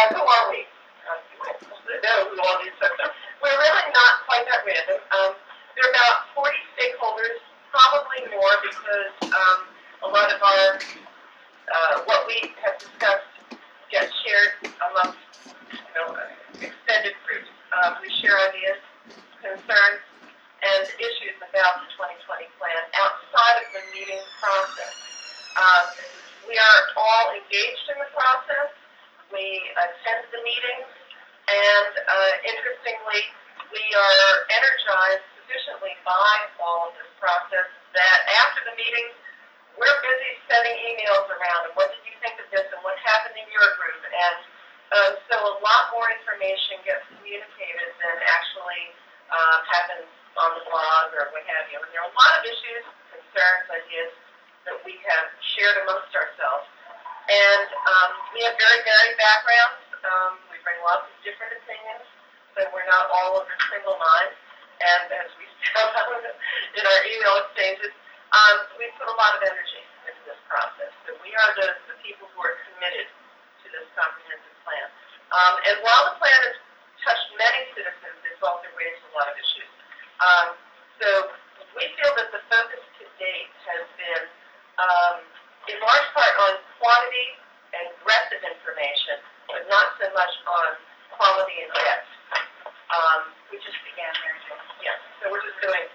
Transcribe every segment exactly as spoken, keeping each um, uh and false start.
Uh, who are we? Uh, no, who all these folks are. We're really not quite that random. Um, there are about forty stakeholders, probably more, because um, a lot of our, uh, what we have discussed gets shared amongst, you know, extended groups. Um, we share ideas, concerns, and issues about the twenty twenty plan outside of the meeting process. Um, we are all engaged in the process. We attend the meetings, and uh, interestingly, we are energized sufficiently by all of this process that after the meetings, we're busy sending emails around, and what did you think of this, and what happened in your group, and uh, so a lot more information gets communicated than actually uh, happens on the blog or what have you. And there are a lot of issues, concerns, ideas that we have shared amongst ourselves. And um, we have very varied backgrounds. Um, we bring lots of different opinions, so we're not all of a single mind. And as we found out in our email exchanges, um, we put a lot of energy into this process. So we are the, the people who are committed to this comprehensive plan. Um, and while the plan has touched many citizens, it's also raised a lot of issues. Um, so we feel that the focus to date has been um, in large part on quantity and breadth of information, but not so much on quality and depth. Um, we just began there, Jim. Yeah, so we're just doing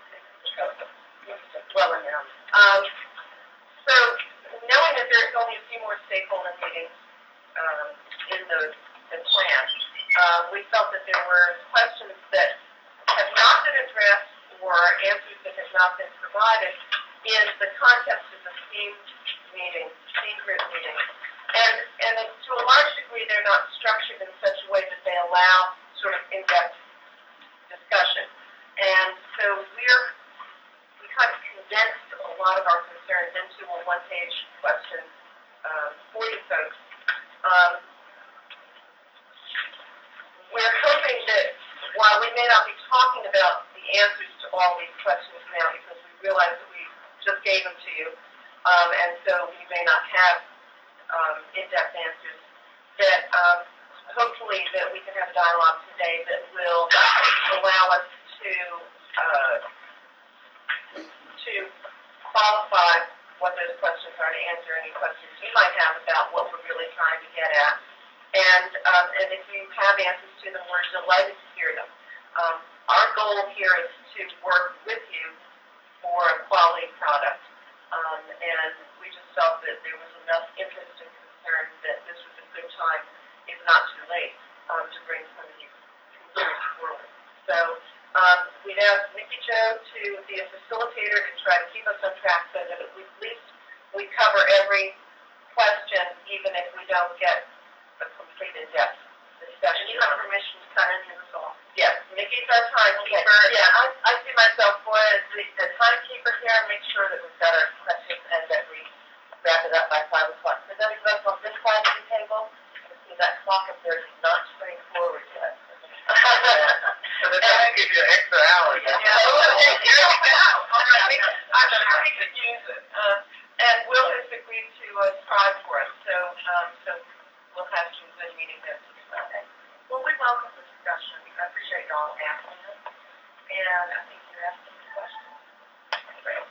well enough. Um, so knowing that there's only a few more stakeholder meetings um, in the, the plan, uh, we felt that there were questions that have not been addressed or answers that have not been provided in the context of the theme meeting, theme group meeting. And, and to a large degree, they're not structured in such a way that they allow sort of in-depth discussion. And so we're, we kind of condensed a lot of our concerns into a one-page question um, for you folks. Um, we're hoping that while we may not be talking about the answers to all these questions now, because we realize that we just gave them to you, um, and so we may not have um, in-depth answers, that um, hopefully that we can have a dialogue today that will allow us to uh, to qualify what those questions are, to answer any questions you might have about what we're really trying to get at. And, um, and if you have answers to them, we're delighted to hear them. Um, our goal here is to work with you for a quality product. Um, and we just felt that there was enough interest and concern that this was a good time, if not too late, um, to bring some of these concerns forward. So um, we'd ask Nikki Jo to be a facilitator to try to keep us on track so that at least we cover every question, even if we don't get a complete in-depth discussion. And you have permission to cut into this all. Yes, Nikki's our timekeeper. Okay. Yeah, I, I see myself more as the, the timekeeper here and make sure that we've got our questions and that we wrap it up by five o'clock. For those of us on this side of the table, you see that clock up there is not straight forward yet. So they're trying to give you an extra hour. Yeah, yeah. All right, I'm sure we could use it. Uh, and Will has agreed to uh, strive for it, so um, so we'll have some good meeting notes on Sunday. Well, we welcome the discussion. I appreciate you all asking us. And I think you're asking the questions. Great.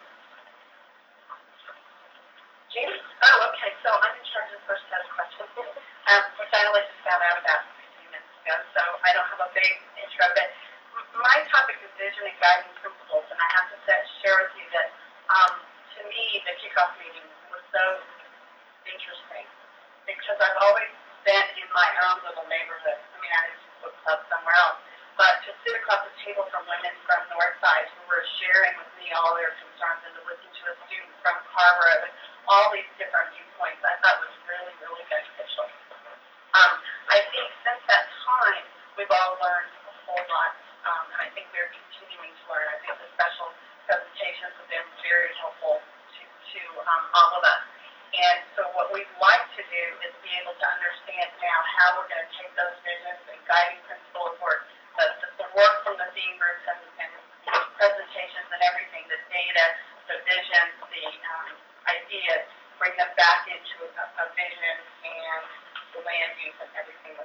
Jean? Oh, okay. So I'm in charge of the first set of questions, um, which I only just found out about fifteen minutes ago, so I don't have a big intro. But my topic is vision and guiding principles, and I have to say, share with you that, um, to me, the kickoff meeting was so interesting because I've always been in my own little neighborhood. I mean, I had a book club somewhere else. But to sit across the table from women from Northside who were sharing with me all their concerns and to listen to a student from Carver and all these different viewpoints, I thought was really, really beneficial. Um, I think since that time, we've all learned a whole lot, um, and I think we're continuing to learn. I think the special presentations have been very helpful to, to um, all of us. And so what we'd like to do is be able to understand now how we're going to take those visions and guiding principles or the, the, the work from the theme groups and, and presentations and everything, the data, the vision, the um, ideas, bring them back into a, a vision and the land use and everything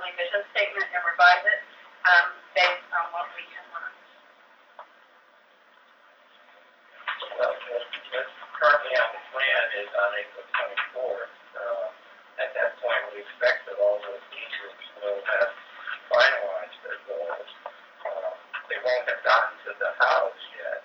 quarterly vision statement and revise it, um, based on what we can learn. Well, what's currently on the plan is on April twenty-fourth. Uh, at that point, we expect that all those dean groups will have finalized their goals. Uh, they won't have gotten to the house yet.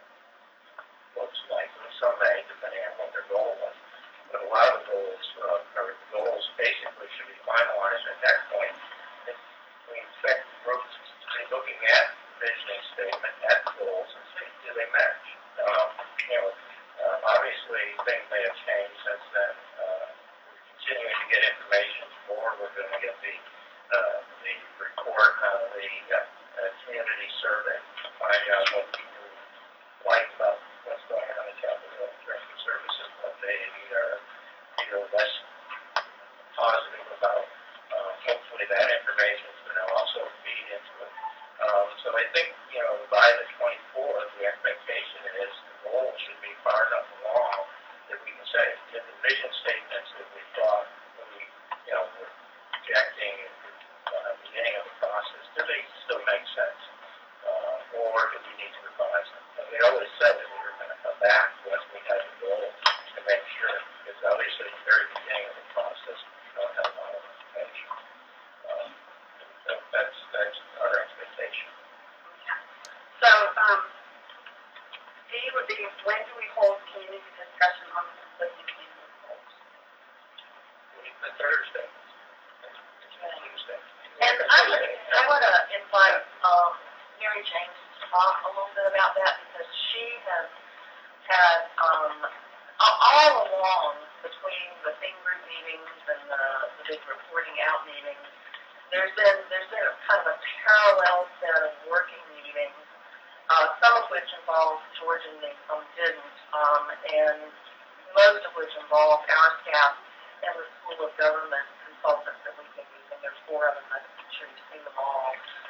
Looks likely some may, depending on what their goal was. But a lot of the goals, uh, or the goals basically should be finalized at that point. We expect groups to be looking at the visioning statement, at the goals, and see do they match. Um, you know, uh, obviously things may have changed since then. Uh, we're continuing to get information more. We're going to get the uh, the report on the uh, uh, community survey to find out what people like about what's going on in Chapel Directed Services, what they are either less positive about. Uh, hopefully that information is going to also feed into it. Um, so I think, you know, by the twenty-fourth, the expectation is the goal should be far enough along that we can say, in the vision statements that we thought when we, you know, were projecting at the uh, beginning of the process, do they still make sense? Uh, or do we need to revise them? And we always said that we were going to come back once we had the goal to make sure, because obviously at the very beginning of the process, we don't have a lot of information. Um, so that's, that's our expectation. So, um, D would be, when do we hold community discussion on the conflicting community goals? The Thursday. It's Tuesday. And I would, I want to invite um, Mary James to talk a little bit about that, because she has had um, all along between the theme group meetings and the, the big reporting out meetings, there's been there's been a kind of a parallel set of working meetings, uh, some of which involved George and me, some didn't, um, and most of which involved our staff and the School of Government consultants that we've been using. There's four of them. I'm sure you've seen them all.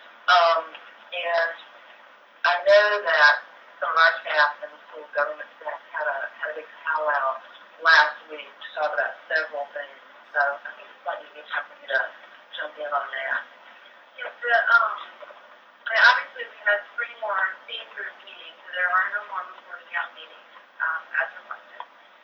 Um, and I know that some of our staff and the School of Government staff had a had a big powwow last week to talk about several things. So I think it's probably a good time for you to jump in on that. Yes, the, um, I mean, obviously we had three more theme group meetings, so there are no more reporting out meetings um, as requested.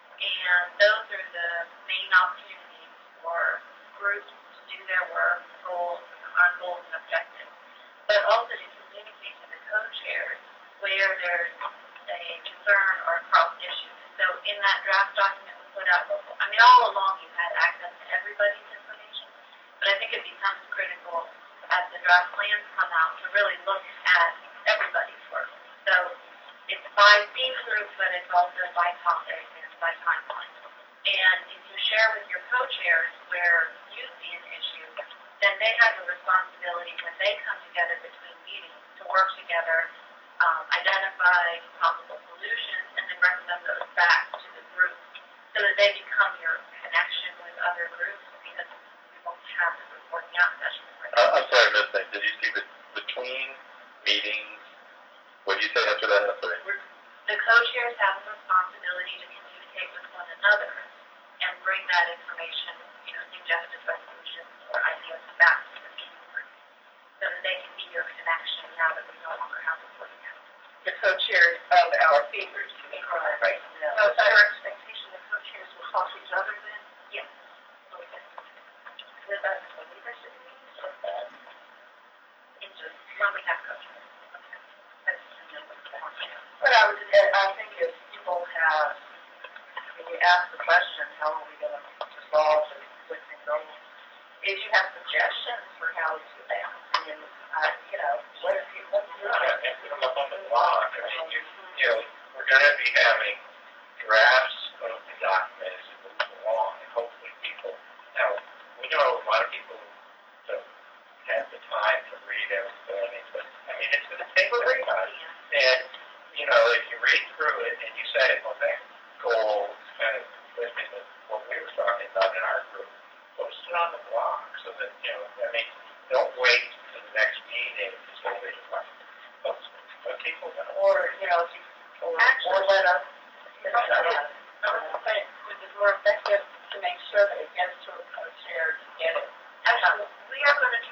And those are the main opportunities for groups to do their work, goals, on goals and objectives, but also to communicate to the co-chairs where there's a concern or cross issues. So in that draft document we put out, I mean, all along you've had access to everybody's information, but I think it becomes critical as the draft plans come out to really look at everybody's work. So it's by theme group, but it's also by topic and by timeline. And if you share with your co-chairs where you see an issue, then they have a responsibility when they come together between meetings to work together, um, identify possible solutions, and then recommend those back to the group so that they become your connection with other groups, because we won't have the reporting out sessions. Uh, I'm sorry, Miss Thing. Did you see the, between meetings? What did you say after that? I'm sorry. The co-chairs have a responsibility to communicate with one another and bring that information, you know, suggested resolutions or ideas back to the meeting group so that they can be your connection now that we no longer have reporting out. The co-chairs of our theme groups, you mean, Correct. right? Yeah. So it's our expectation the co-chairs will talk to each other then? Yes. Okay. Is that a leadership meeting or that? It's just when we have co-chairs. Okay. That's, you know, what's going on. But I would, I think if people have, when you ask the question, how are we going to resolve the conflicting goals, if you have suggestions for how we do that, I mean, uh, you know, what if you, what do you Yeah, and put them up on the blog. I mean, you, you know, we're going to be having drafts of the document as it moves along, and hopefully people, now, we know a lot of people don't have the time to read everything, but, I mean, it's going to take some time. And, you know, if you read through it and you say, well, that goal is kind of consistent with what we were talking about in our group, post it on the blog so that, you know, I mean, don't wait to the next meeting to say that you want to post it. But people are going to, or, you know, if you, or, or let us, you know, I would say it is more effective to make sure that it gets to a co-chair to get it. Actually, we are going to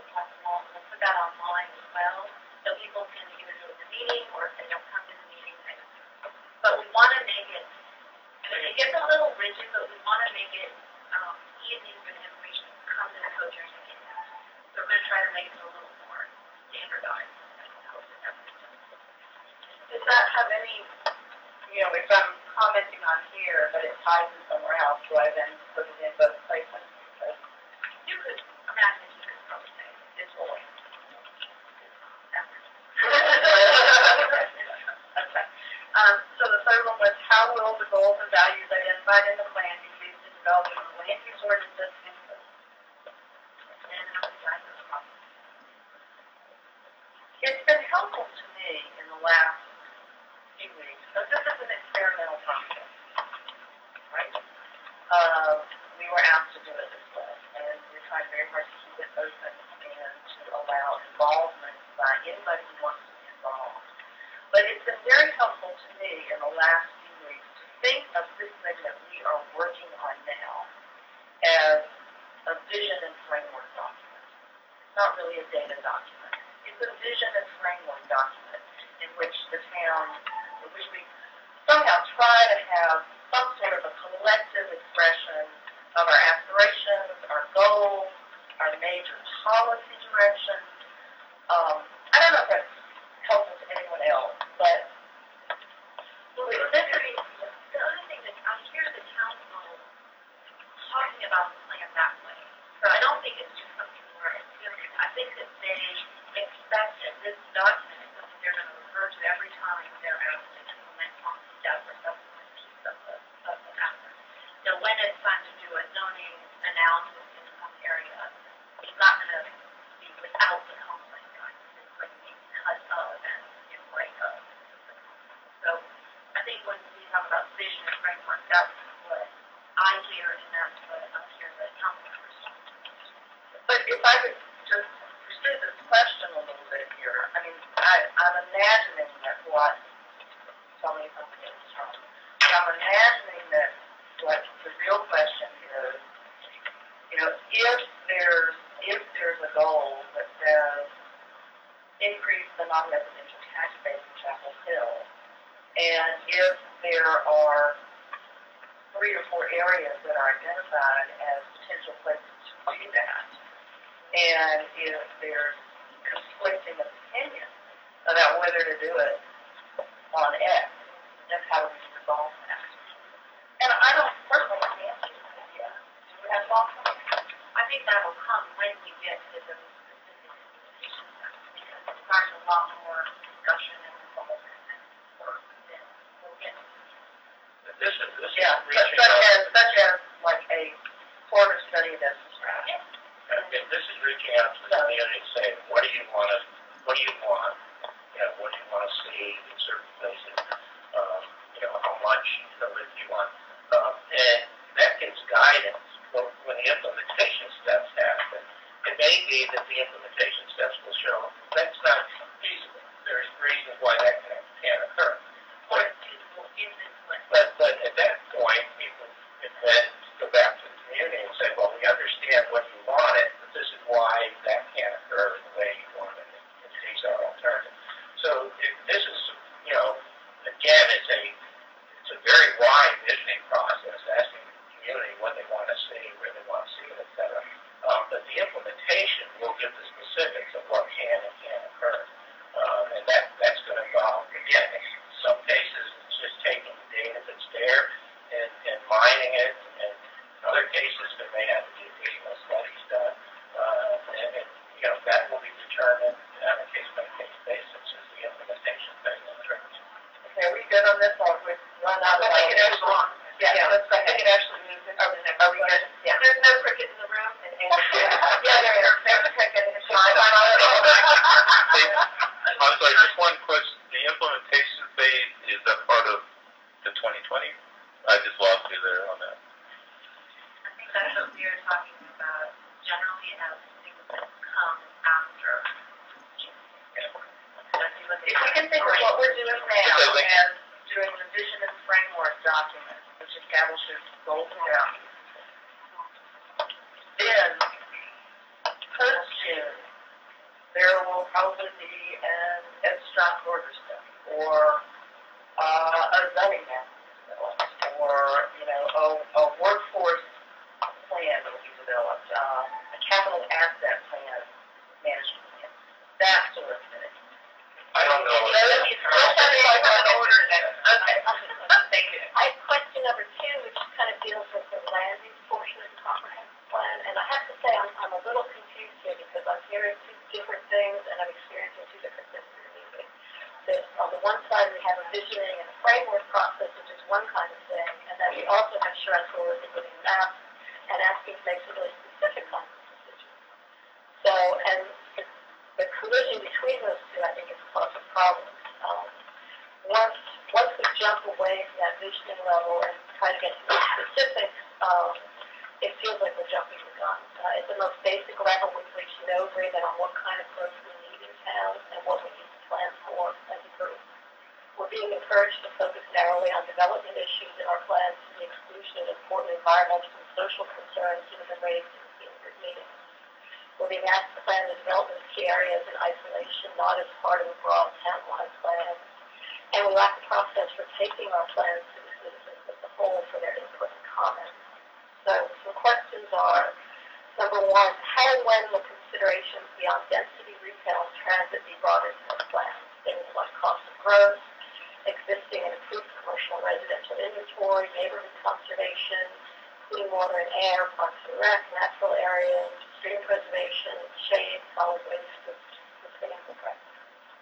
have them all, we'll put that online as well, so people can either do it at the meeting, or if they don't come to the meeting, they but we want to make it, I mean, it gets a little rigid, but we want to make it um, easy for the information to come to the coaches and get that. So we're going to try to make it a little more standardized. Does that have any, you know, if I'm commenting on here, but it ties in somewhere else, do I then put it in both places? Because You could imagine you could probably say it's always. Okay. Um, so the third one was, how will the goals and values identified in the plan be used in developing the land use ordinances and codes? And how to guide those processes. It's been helpful to me in the last few weeks, but this is an experimental process, right? Uh, we were asked to do it this way, and we're trying very hard to keep it open and to allow involvement by anybody who wants to be involved. But it's been very helpful to me in the last few weeks to think of this thing that we are working on now as a vision and framework document. It's not really a data document. It's a vision and framework document in which the town, in which we somehow try to have some sort of a collective expression of our aspirations, our goals, our major policy directions. Um, I don't know if that's helpful to anyone else, but Well, the other the other thing that I hear the council talking about the plan that way. So I don't think it's just something where it's different. I think that they expect that this document is something they're going to refer to every time they're asked to implement policy steps or supplement piece of the, of the effort. So when it's time to do a zoning analysis in some area, it's not going to be without the complaint guidance. It's going to be because of and in light of. So I think when we talk about vision and framework, that's what I hear, and that's what I'm hearing the council members talk about. But if I could just pursue this question a little bit here, I mean, I, I'm imagining that what, tell me if I'm getting this wrong, but I'm imagining that what the real question is, you know, if there's, if there's a goal that says increase the non-residential tax base in Chapel Hill, and if there are three or four areas that are identified as potential places to do that, and if there's conflicting opinion about whether to do it on X, then how do we resolve that? And I don't personally have the answer to that yet. Do we have thoughts on that? I think that will come when we get to the specific implementation steps, because it requires a lot more discussion and involvement and work than we'll get to. This is, this Yeah, is such, reaching such out, as, such as like a quarter study that's described. I mean, this is reaching out to the community and saying, what do you want to, what do you want? You know, what do you want to see in certain places? Um, you know, how much, you know, what do you want? Um, and that gives guidance when, when the implementation steps happen. It may be that the implementation steps will show that's not feasible. There's reasons why that can, can occur. Or it's feasible in this way. But, but at that point, people can then go back to the community and say, well, we understand what you wanted, but this is why that can't occur the way you want it, and these are alternatives. So if this is, you know, again, it's a, it's a very wide visioning process, asking the community what they want to see, where they want to see it, et cetera. Um, but the implementation will give the specifics of what can and can't occur. Um, and that, that's going to involve, again, in some cases, it's just taking the data that's there and, and mining it, and in other cases, there may have to be additional studies done. Uh, and, and, you know, that will be determined on a case-by-case basis as the implementation phase occurs. Okay, are we good on this, or we've run out of I think it actually, Yeah, yeah, let's go I think ahead. it actually moves into the next Are we good? question. Yeah. There's no cricket in the room, and Amy. Yeah, there is. There's a cricket. It's fine. I'm sorry, just one question. The implementation phase, is that part of the twenty twenty? I just lost you there on that. I think that's what we were talking about generally as things that come after. If we can think of what we're doing now Okay, thank you. as doing the vision and framework document, which establishes goals and values, then post-June, probably be an abstract order stuff, or uh, a zoning map, or, you know, a, a workforce plan that will be developed, um, a capital asset plan, management plan, that sort of thing. I don't know. And those, it's still something like an order that, okay, thank you. I have question number two, which kind of deals with the land use portion of the comprehensive plan, and I have to say I'm, I'm a little confused here because I'm hearing two different things and I'm experiencing two different things in the meeting. That on the one side we have a visioning and a framework process, which is one kind of thing, and then we also have assurance or including maps and asking to make some really specific kinds of decisions. So, and the, the collision between those two, I think, is causing problems. Um, once, once we jump away from that visioning level and try to get to more specifics, um, it feels like we're jumping the gun. Uh, at the most basic level, we've reached no agreement on what kind of growth we need in town and what we need to plan for as a group. We're being encouraged to focus narrowly on development issues in our plans to the exclusion of important environmental and social concerns that have been raised in the senior group meetings. We're being asked to plan the development of key areas in isolation, not as part of a broad town-wide plan. And we lack a process for taking our plans to the citizens as a whole for their input and comments. So some questions are, number one, how and when will considerations beyond density, retail, and transit be brought into the plan? Things like cost of growth, existing and improved commercial and residential inventory, neighborhood conservation, clean water and air, parks and rec, natural areas, stream preservation, shade, solid waste, sustainable practices.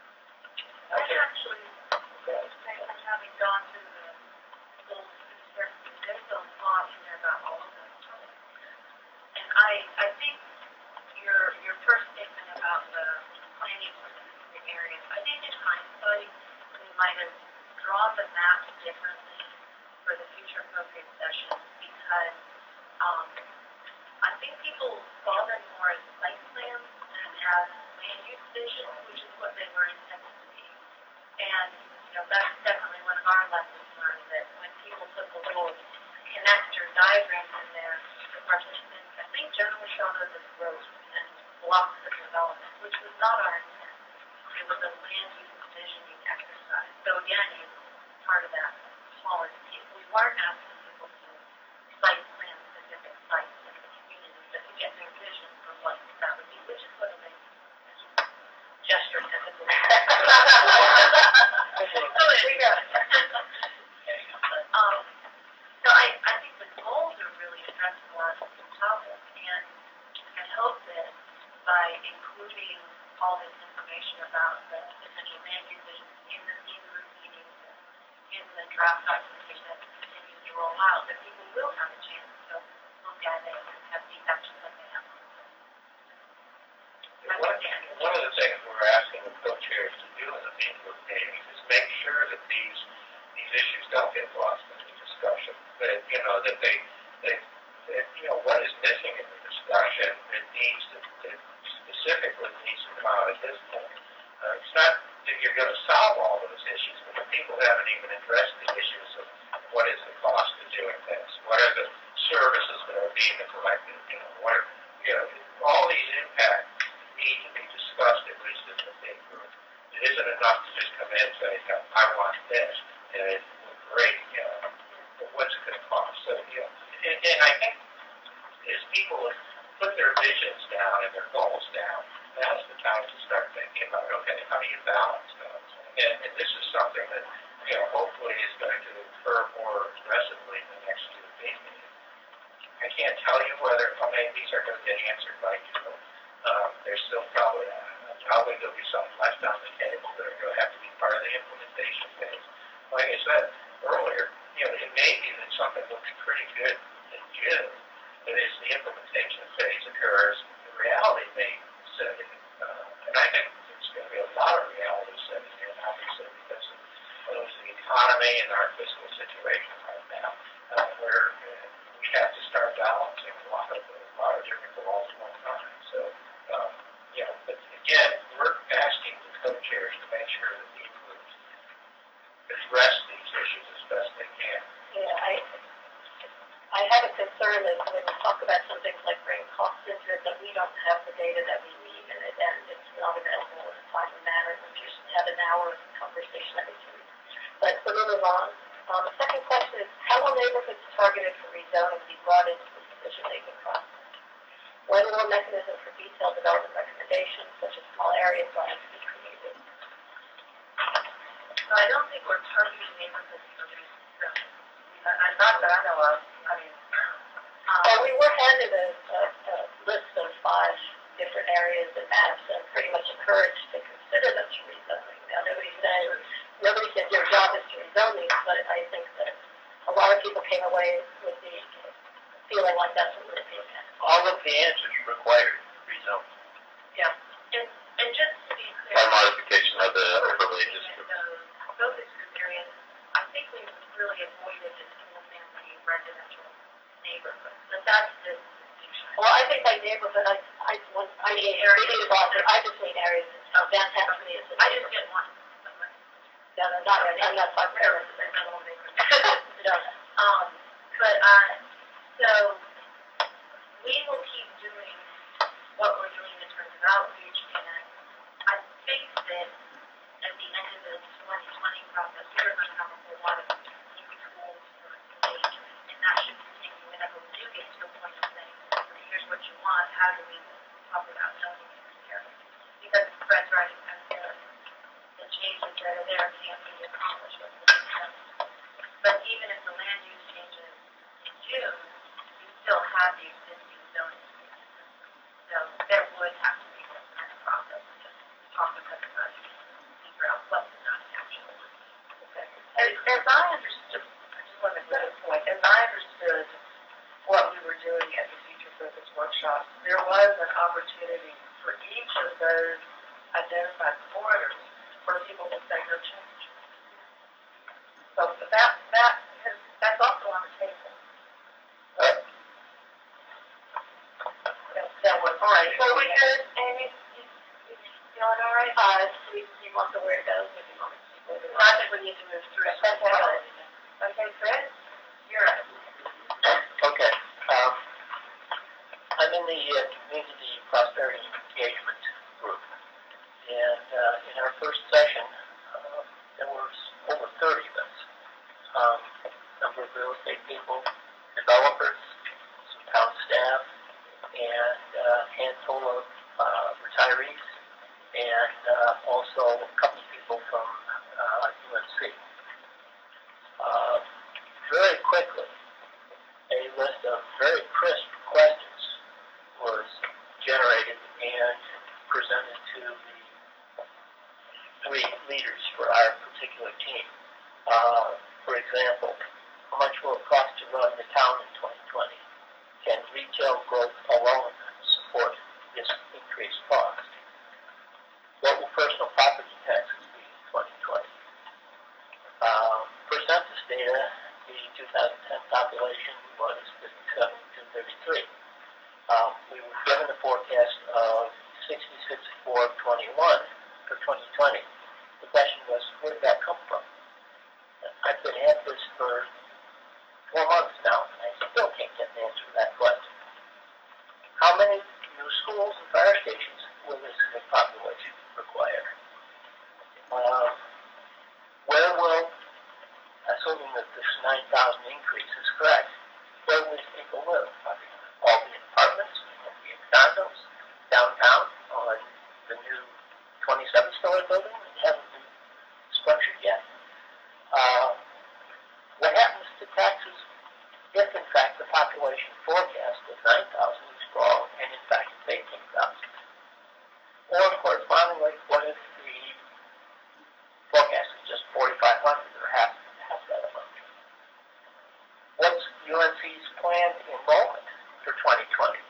I actually, I'm having gone through the goals and there's a lot in there about all of them. And I, I think your, your first statement about the planning for the specific areas, I think in hindsight, we might have drawn the map differently for the future focus sessions because um, I think people saw them more as site plans and as land use visions, which is what they were intended to be. And, you know, that's definitely one of our lessons learned, that when people put the little connector diagrams in there, the participants, I think, generally saw those as growth and blocks of development, which was not our intent. It was a land use visioning exercise. So again, it's part of that smaller piece. We weren't asking people to site plan specific sites in the community, but to get their vision for what that would be, which is what a land gesture typically is. So there you go. um, so I, I think the goals are really stressful on the topic, and I hope that by including all this information about the potential land use visions in the theme group meetings and in the draft documentation that continues to roll out, that people will have a chance to look at it and have feedback just like they have. One, one of the things we're asking the co-chairs to do in the theme group meetings is make sure that these these issues don't get lost in the discussion. That, you know, that they, they, that, you know, what is missing in the discussion that needs to, that specifically needs to come out at this point. Uh, it's not that you're going to solve all those issues, but the people haven't even addressed the issues of what is the cost of doing this, what are the services that are being neglected, you know, what are, you know, all these impacts need to be discussed at least in the theme group. It isn't enough to just come in and say, I want this, and it's great, you know, but what's it going to cost? So, you know, and, and I think as people put their visions down and their goals down, now's the time to start thinking about, okay, how do you balance those? And, and this is something that, you know, hopefully is going to occur more aggressively in the next two meetings. I can't tell you whether, how many of these are going to get answered by June. Um, there's still probably, uh, probably there'll be some left on the table that are going to have to be part of the implementation phase. Like I said earlier, you know, it may be that something will be pretty good in June, but as the implementation phase occurs, the reality may set in. Uh, and I think there's going to be a lot of reality set in here, obviously, because of, of the economy and our fiscal situation right now, uh, where uh, we have to start balancing a lot of, a lot of different goals at one time. So, um, you know, but again, we're asking the co-chairs to make sure that these groups address these issues as best they can. Yeah, I, I have a concern that when we talk about some things like bringing costs into it, that we don't have the data that we need, and, it, and it's not available more conversation every two weeks. But so we'll move on. Um, the second question is, how will neighborhoods targeted for rezoning be brought into the decision-making process? When will a mechanism for detailed development recommendations, such as small area plans, be created? So I don't think we're targeting neighborhoods for rezoning. Uh, not that I know of. I mean, um, well, we were handed a, a, a list of five different areas and maps, and pretty much encouraged to consider them to rezoning. Now, nobody said nobody said your job is to rezone these, but I think that a lot of people came away with the feeling like that's what we're being at. All of the answers required rezone. Yeah. And, and just to be clear, Or modification of the overlay district. those focus group areas, I think we really avoided the single-family residential neighborhoods. But that's the distinction. Well, I think by neighborhood, I I want I mean areas. I just mean areas. Oh, downtown to me is. I just didn't want. No, no, not really. I'm not talking about residential neighborhoods. No. Um, but uh, so we will keep doing what we're doing in terms of outreach, and I think that at the end of the twenty twenty process, we're going to have a whole lot of new tools for engagement, and that should continue whenever we do get to a point of saying, here's what you want, how do we talk about zoning here? Because Fred's right, as the, the changes that are there can't be accomplished with the system. But even if the land use changes in June, you still have the existing zoning. So there would have to be some kind of process to talk with everybody and figure out what the zoning actually is. Okay. As, as I understood, I just want to make a point, as I understood what we were doing at the Future Focus workshops, there was an opportunity for each of those identified corridors for people to say no change. So that, that is, that's also on the table. Uh, That, that was, all right, so we good, Amy? You, you feeling all right? Uh, we you want the where it goes, if you want me to keep moving on. I think we need to move through it. That's all right. Okay, Fred, you're up. Okay. Um, I'm in the uh, Community Prosperity Engagement Group, and uh, in our first session, uh, there was over thirty of us. Um, number of real estate people, developers, some town staff, and uh, a handful of uh, retirees, and uh, also a couple of people from uh, U N C. Uh, very quickly, a list of very crisp questions was generated and presented to the three leaders for our particular team. Uh, for example, how much will it cost to run the town in twenty twenty? Can retail growth alone support this increased cost? What will personal property taxes be in twenty twenty? Uh, for census data, the two thousand ten population was fifty-seven to thirty-three. Um, we were given a forecast of sixty-six four twenty-one for twenty twenty. The question was, where did that come from? I've been at this for four months now, and I still can't get an answer to that question. How many new schools and fire stations will this new population require? Uh, where will, assuming that this nine thousand increase is correct, where will these people live? All the apartments, will be in condos, downtown, on the new twenty-seven story building that hasn't been structured yet. Uh, what happens to taxes if, in fact, the population forecast of nine thousand is wrong and, in fact, it's eighteen thousand? Or, correspondingly, what if the forecast is just forty-five hundred or half, half that amount? What's U N C's planned enrollment for twenty twenty?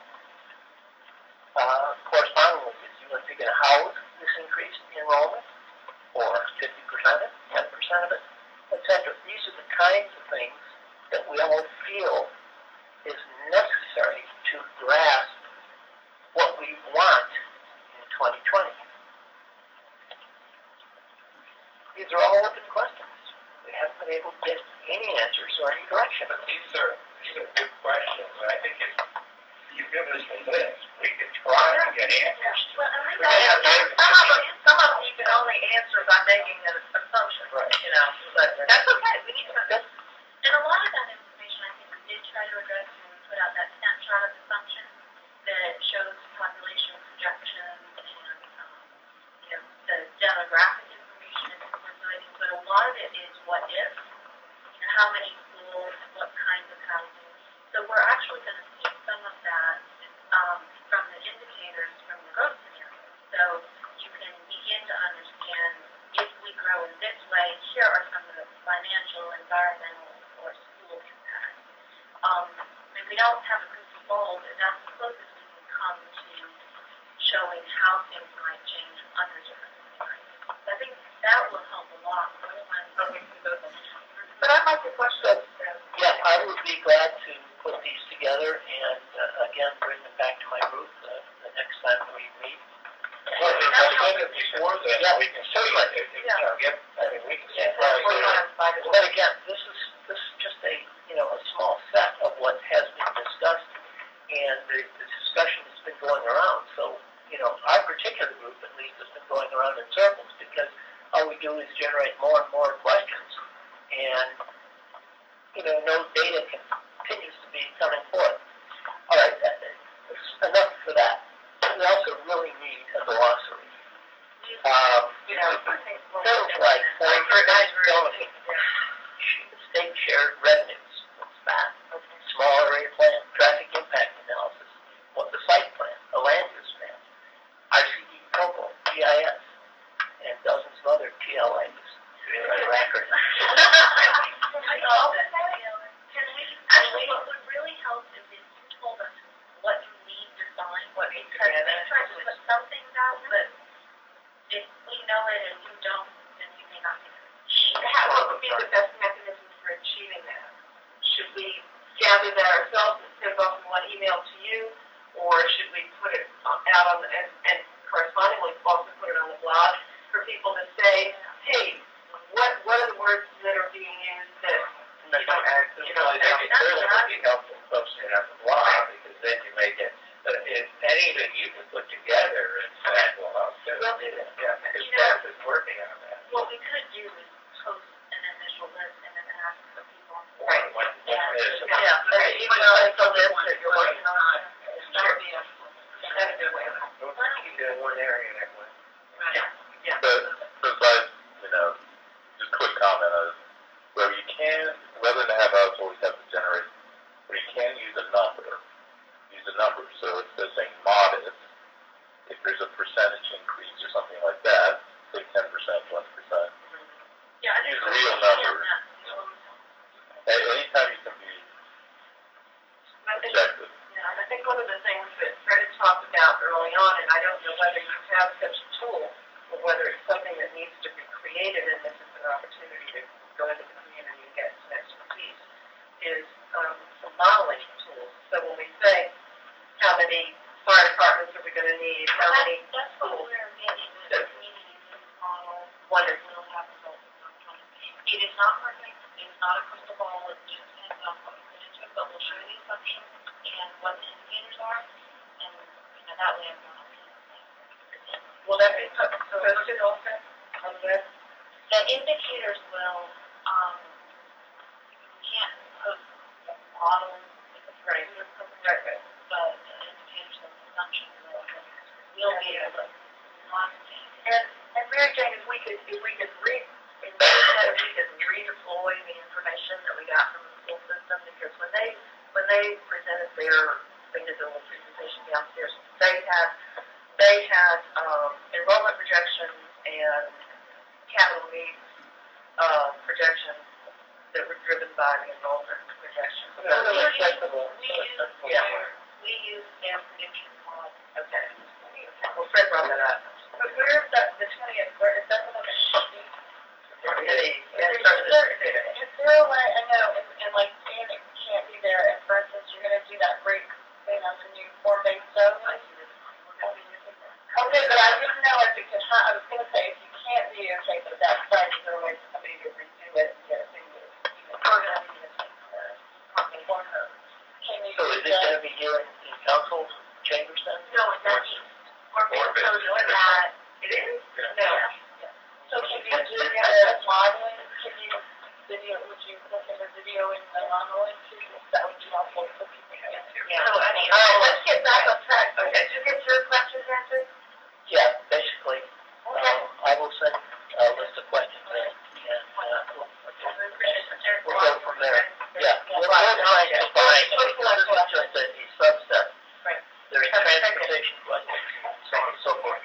Uh, correspondingly, is U N C going to house this increased enrollment, or fifty percent of it, ten percent of it, et cetera? These are the kinds of things that we all feel is necessary to grasp what we want in twenty twenty. These are all open questions. We haven't been able to get any answers or any direction. But these are, these are good questions, and I think if you give us a list, we could try to get answers. Well, and we Yeah, got, some, some of them, some of them you can only only answers I'm making an assumption, Right. you know, but that's okay, we need to, that's, And a lot of that information, I think we did try to address when we put out that snapshot of assumptions that shows population projections and, um, you know, the demographic information and incorporating, but a lot of it is what if, you know, how many schools, what kinds of housing. So we're actually going to see some of that um, from the indicators from the growth scenario. So you can begin to understand if we grow in this way, here are some of the financial, environmental, or school impacts. Um, and we don't have a crystal ball, but that's the closest we can come to showing how things might change under different scenarios. So I think that will help a lot more when we can go to. but I'd like to question. Yeah, I would be glad to put these together and, uh, again, bring them back to my group uh, the next time we meet. Well, if I send it before then, Yeah, we can see certainly. it, if, you know, get, I mean, we can see Yeah, probably. But again, this is, this is just a, you know, a small set of what has been discussed, and the, the discussion has been going around. So, you know, our particular group, at least, has been going around in circles, because all we do is generate more and more questions, and, you know, no data continues to be coming forth. All right, that, that's enough for that. We also really need a glossary. Um, You know, I think. things like foreign state shared revenues, what's that? Small area plan, traffic impact analysis, what the site plan, the land use plan, R C D, COCO, G I S, and dozens of other T L As. Acronyms. Actually, what would really help is if you told us what you need to sign, What needs to because be in we it. try to put some things out, but if we know it and you don't, then we may not be. How, what would be the best mechanism for achieving that? Should we gather that ourselves and send off in one email to you, or should we put it out on the, and, and correspondingly also put it on the blog for people to say, hey, what what are the words that are being used that, you know, You know, I think it really would be helpful to post it on the blog, because then you make it, but if any that you can put together and say, well, I'll do it. Yeah, because staff is working on that. What we could do is post an initial list and then ask for people. Right. What, what is it? yeah, but even though it's a list that you're working on, that would be a, that'd be a way of. Keep it in one area that way. Yeah, yeah. But since I, you know, just quick comment on where you can, rather than have us always have to generate, where you can use a number, use a number. So instead of saying modest, if there's a percentage increase or something like that, say ten percent, twenty percent. Yeah, I think Use we're real looking at numbers. that. Anytime you can be I think, objective. yeah, and I think one of the things that Fred had talked about early on, and I don't know whether you have such a tool, or whether it's something that needs to be created, and this is an opportunity to go into the community and get some expertise, is um, some modeling tools. So when we say, how many fire departments are we going to need, how many That's what schools, we're getting with the community use model. what is, We'll have results in twenty twenty. It is not perfect, it's not a crystal ball, it just depends on what we put into it, but we'll show you the assumptions and what the indicators are, and, you know, that way everyone will see. will that be posted also on the web? The indicators will, um, we can't post models, because we're Right. going to post Right, right. but the indicators and assumptions will, will be able to quantitate. And, and Mary Jane, if we could, if we could re, if we could redeploy the information that we got from the school system, because when they, when they presented their, they did their little presentation downstairs, they had, they had, um, enrollment projections and capital needs, uh, projections that were driven by the enrollment projections. So they're really acceptable. We use Yeah. their, we use their prediction model. Okay. Well, Fred brought that up. But where is that, the twentieth, where, is that the one that should be? Yeah, it starts at- Is there a way, I know, and, and like, Dan can't be there, and for instance, you're gonna do that great thing on the new form-based stuff. Okay, but I didn't know if it could, ha- I was gonna say, if you can't be, okay, but that's fine, is there a way for somebody to redo it and get it through? We're gonna need to take the, company for her. Can you So do is it going that? to be here in, in council chambers then? No, it's not. We're Or so business. doing that. It is? Yeah. No. audio in the monologue too, that would be helpful for people to get through. Yeah. So, I mean, All right, let's get back on track. Okay, did you get your questions answered? Yeah, basically, Okay. um, I will send a list of questions in, and, uh, we'll, we'll go from there. Yeah, we'll, we'll try and define, this is just a, a subset. Right. There's transportation questions, so on and so forth.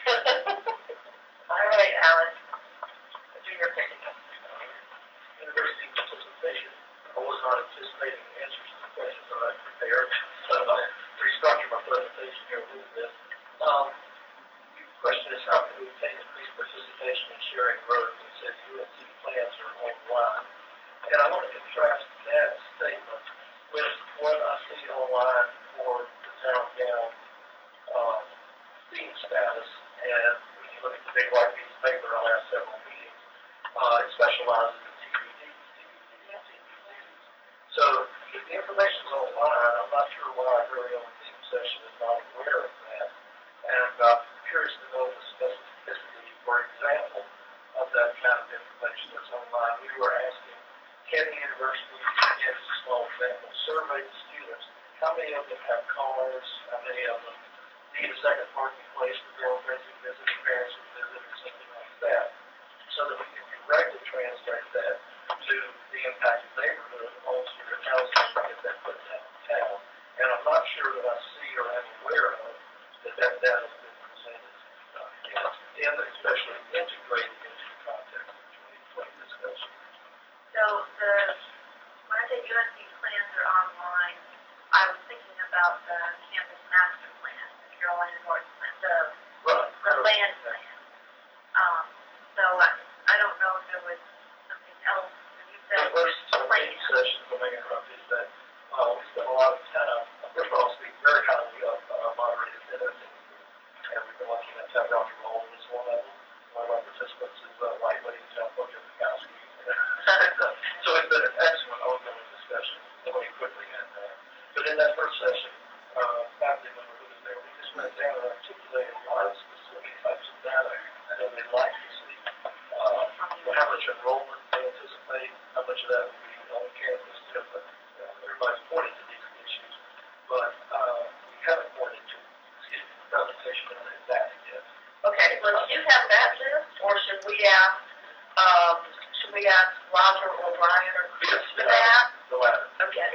All right, Alan. Do your thing. University participation. I was not anticipating answers to the questions that I prepared, so I'll restructure my presentation here a little bit. Um, the question is, how can we obtain increased participation in sharing growth and said U S C plans are online? And I want to contrast that statement with what I see online for the town gown um, theme status. And when you look at the big white piece of paper on the last several meetings, uh, it specializes in T B D, T B D, T B D. So if the information is online, I'm not sure why our very own theme session is not aware of that. And I'm curious to know the specificity, for example, of that kind of information that's online. We were asking, can the university, in a small example, survey the students, how many of them have cars, how many of them need a second parking place for girlfriends who visit, parents who visit, or something like that, so that we can directly translate that to the impacted neighborhood, also your housing, and get that put downtown. And I'm not sure that I see or am aware of that that data has been presented, uh, and especially integrated into the context of the twenty twenty discussion. So the, when I say U S C plans are online, I was thinking about the campus master plan, the Carolina North plan, the, Right. the land plan. Um, so I, I don't know if there was something else when you said The first plan. meeting session, if I may interrupt, is that uh, we spent a lot of time, first of all, speak very highly of uh, moderated minutes, and we've been lucky enough to have Doctor Roland as one of them. One of our participants is uh, lightweight John Bojikowski. So it's been an excellent ongoing discussion, going quickly and uh, but in that first session, uh, faculty member who was there, we just went down and articulated a lot of specific types of data that we'd like to see. Uh, how much enrollment they anticipate, how much of that would be on campus, different. Uh, everybody's pointed to these issues, but uh, we haven't pointed to, excuse me, the presentation of that yet. Okay, well, do you have that list, or should we ask, um, should we ask Roger or Brian or Chris for that? The latter. Okay.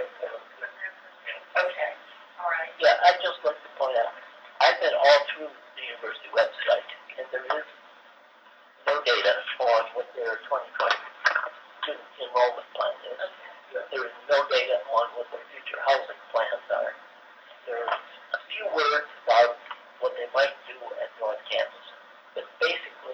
Okay, all right. Yeah, I'd just like to point out, I've been all through the university website, and there is no data on what their twenty twenty student enrollment plan is. There is no data on what their future housing plans are. There's a few words about what they might do at North Campus, but basically,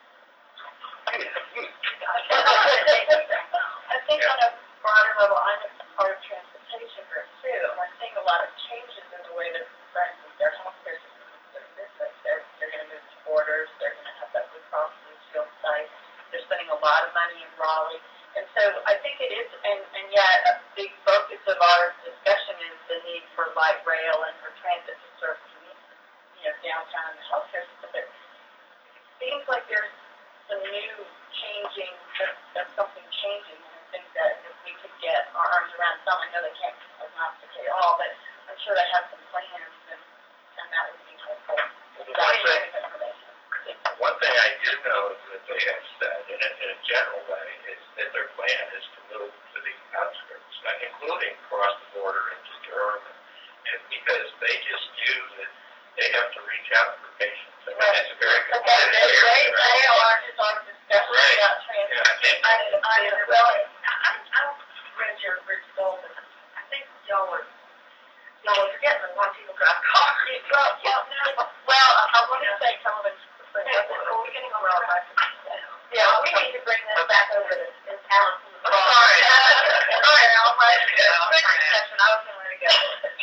I think on a broader level, I'm a part of transportation group too, and we're seeing a lot of changes in the way that, for instance, their healthcare systems are business. They're, they're going to move to Borders, they're going to have that Blue Cross Blue Shield site. They're spending a lot of money in Raleigh. And so I think it is, and, and yet a big focus of our discussion is the need for light rail and for transit to serve communities, you know, downtown and the healthcare system. But it seems like there's some new changing, that, that's something changing. And I think that if we could get our arms around some, I know they can't prognosticate all, but I'm sure they have some plans, and, and that would be helpful. The one thing, Information. one thing I do know is that they have said, in a, in a general way, is that their plan is to move to the outskirts, including across the border into Durham, and because they just do that, they have to reach out for patients. I mean, it's a very Okay, competitive they, they, area. they are, it's our discussion Right. about transit. Yeah, I think I, I, well, I, I don't read your Rich Golden. I think y'all were, No, we're forgetting the one people drive cars. well, well, no, well, I want to say some of it's, but we're getting over our back. Yeah, we need to bring this back over to, in town. I'm sorry. Sorry, Al, but, Yeah, I'm quick sorry. discussion, I was gonna let it go.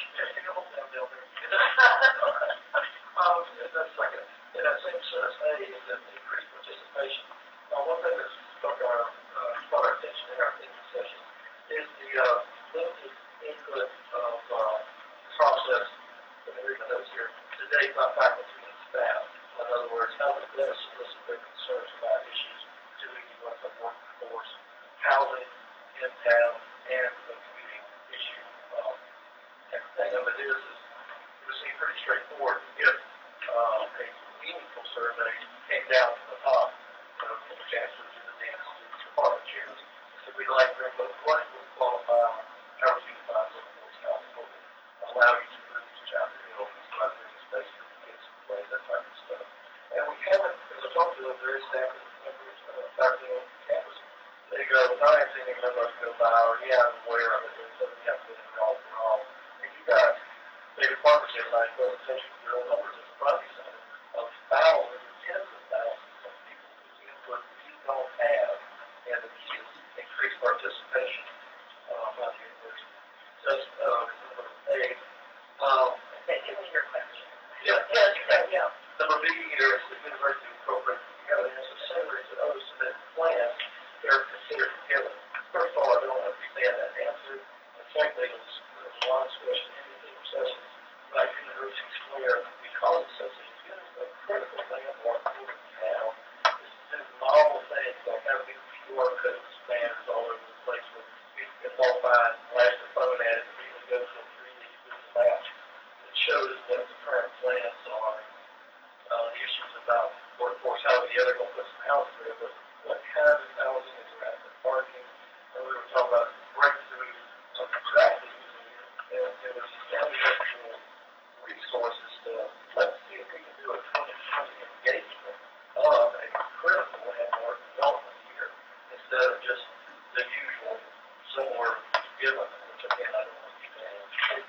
Um, and that second, in that same sentence, A, is that increased participation. Uh, one thing that's struck our, uh, caught our attention in our thinking session is the, uh, limited input of, uh, process, and the reason that's here today by faculty and staff. In other words, how does this solicit their concerns about issues to the U S workforce, housing in town, and down to the top, uh, the chancellors and the deans and the department chairs. So we'd like to input what would qualify, however you define the board's council, allow you to move to chapter hill, describe business space for kids, play, that type of stuff. And we haven't, as I talked to them, very staff members, uh, faculty on campus. They go, not anything they know us go by, or yeah, I'm aware of it, there's something you have to do all for all. And you got David Parker said, like, presentation of real numbers at the Friday Center of thousands, tens of thousands of people whose input you don't have, and the key is increased participation uh, by the university. So, uh, number eight, um, Okay, give me your question. yeah, yeah, yeah, yeah. Number B here is the university incorporates together necessary to others submit plans they're considered together. First of all, I don't understand that answer. And secondly, it's a long discussion in the sessions about University Square because it's such a critical thing and more important now is to do novel things like having Q R codes, banners all over the place where people can walk by and flash their phone at it and even go to a three D Google Maps that shows what the current plans are. Uh, the issues about workforce housing, yeah, they're going to put some houses there, but what kind of housing is around the parking? And we were talking about breakthrough of exactly using it. And there was intellectual resources to let's see if we can do a twenty twenty engagement of a critical landmark development here instead of just the usual similar given, which again I don't understand.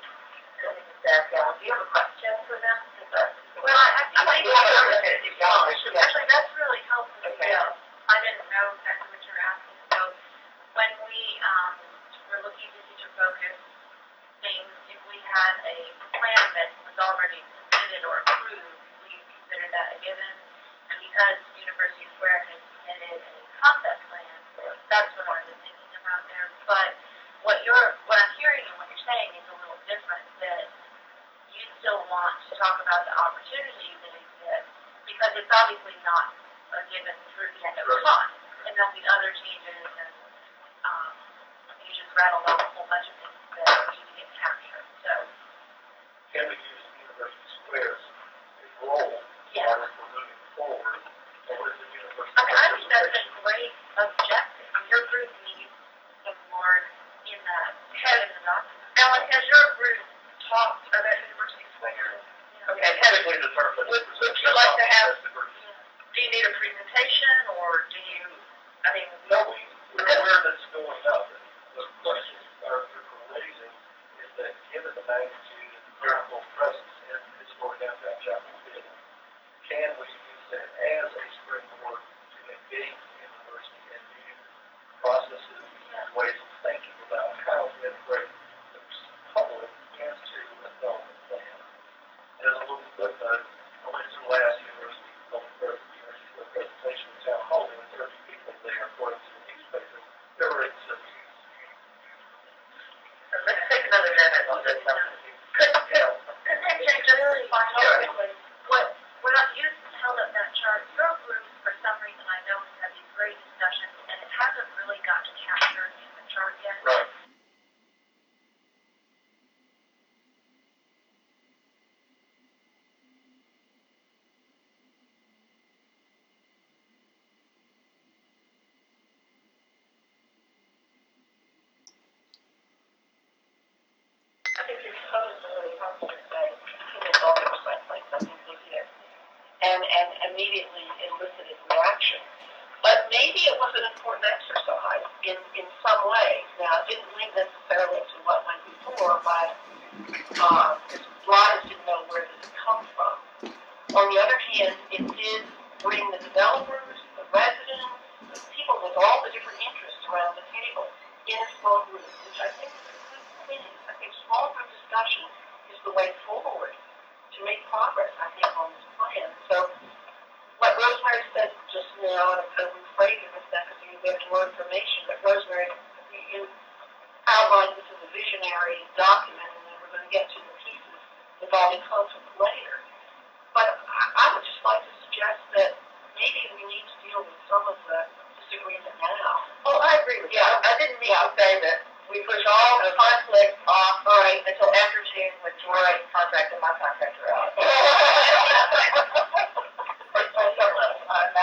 Do you have a question for them? Well, I, I I think think actually, actually that's really helpful. Okay. Yeah. I didn't know exactly what you're asking. So when we um, were looking at teacher focus things, if we had a plan that was already submitted or approved, we considered that a given. And because University Square has submitted a concept plan, that's what I was thinking about there. But what you're, what I'm hearing and what you're saying is a little different. That you still want to talk about the opportunities that exist because it's obviously not a given through the end of time, and there'll be other changes, and um, you just rattled off a whole bunch of things that need to get captured. So, Can we use University Square's role yeah. for moving forward? Or is the university? I mean, I think that's a great objective. Your group needs some more in the head of the document. Ellen, has your group talked about University Square? Okay, technically the term, but Would, would you like to have? Do you need a presentation, or do you? I mean, no, we, we're aware that it's going up. The question our group are raising is that given the magnitude and the critical presence in historic downtown Chapel Hill, can we use that as a springboard to engage the university in new processes and ways of thinking about how to integrate the public into a development plan? And as a little footnote, I went to the last university public presentation in town hall, there were thirty people there, according to the newspaper. There were some. Let's take another minute on this one. Could, could, could they just really find out what, when I, you held up that chart, your group, for some reason, I know has had these great discussions, and it hasn't really gotten captured in the chart yet. Right. I think your colors are really helpful to say, it's all the like something good here. And, and immediately elicited reaction. But maybe it was an important exercise in, in some way. Now, it didn't link necessarily to what went before, but uh, Rise didn't know where this had come from. On the other hand, it did bring the developers, the residents, the people with all the different interests around the table in a small group, which I think is a good thing. I think small group discussion is the way forward to make progress, I think, on this plan. So what Rosemary said just now, and I'm kind of rephrasing this now because you have more information, but Rosemary, you outlined this as a visionary document, and then we're going to get to the pieces involving conflict later. But I, I would just like to suggest that maybe we need to deal with some of the disagreement now. Oh, I agree with you. I, I didn't mean to say that we push all the conflict off right until after June with Troy's contract and my contract are out. uh,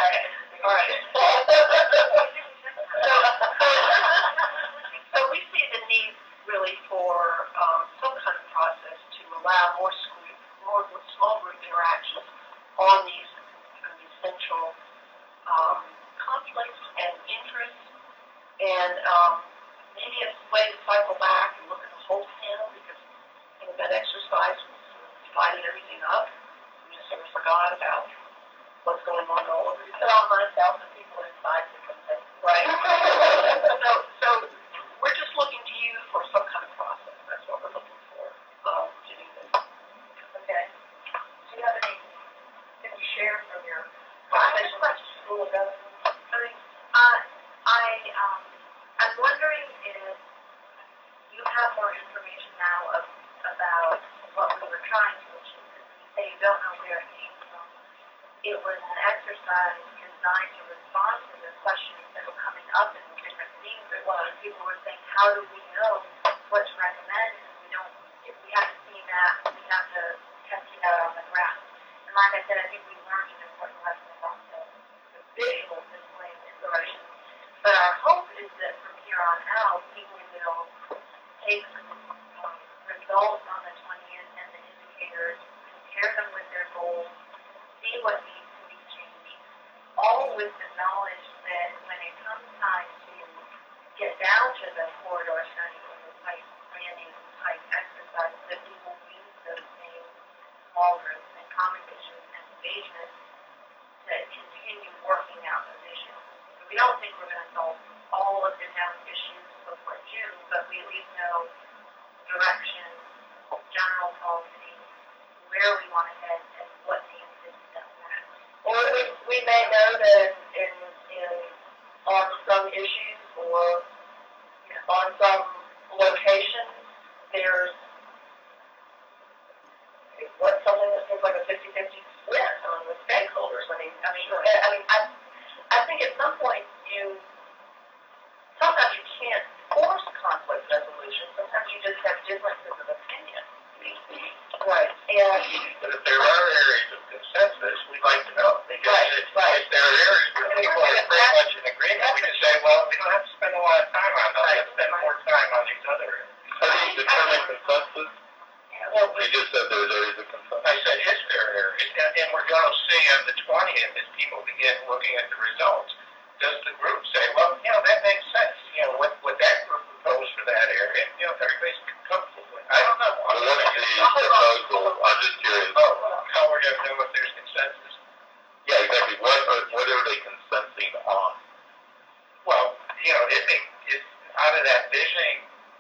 conflicts and interests, and um, maybe it's a way to cycle back and look at the whole panel, because you know, that exercise was divided everything up. We just sort of forgot about what's going on all over. Put all nine thousand people inside the consent. Right. so, so we're just looking to you for some kind of process. That's what we're looking for um, to do this. Okay. Do you have any? Can you share from your conversation with the school of government? Uh, I, um, I'm wondering if you have more information now of, about what we were trying to achieve. You say you don't know where it came from. It was an exercise designed to respond to the questions that were coming up in the different themes. There was people were saying, how do we know what to recommend? And we don't, if we haven't seen that, we have to test it out on the ground. And like I said, I think we learned an important lesson about the, the visual display of information. But our hope is that from here on out, people will take the um, results on the twentieth and the indicators, compare them with their goals, see what needs to be changed, all with the knowledge that when it comes time to get down to the corridor study or the site planning type exercise, that we will use those same small groups and conversations and engagement to continue working out the vision. We don't think we're going to solve all of the town issues before June, but we at least know direction, general policy, where we want to head, and what needs to be done next. Or we, we may know that in, in on some issues or on some locations, there's what something that seems like a fifty-fifty split on the stakeholders. I mean, I mean, I, I mean, I, I think at some point you sometimes you can't force conflict resolution. Sometimes you just have differences of opinion. Right. And But if there are areas of consensus, we'd like to know. Because Right, if, right. if there are areas where people are pretty much in agreement, we can say, well, we don't have to spend a lot of time on those. Let's spend more time on these other areas. How do you determine consensus? well, You just said there's areas of consensus. I said, is there areas? And, and we're going to see on the twentieth, as people begin looking at the results, does the group say, well, you know, that makes sense. You know, what, what that group proposed for that area, you know, everybody's comfortable with. I don't know. Well, what's the proposal? I'm just curious. Oh, how we're going to know if there's consensus? Yeah, exactly. What are, what are they consensing on? Well, you know, if they, if out of that visioning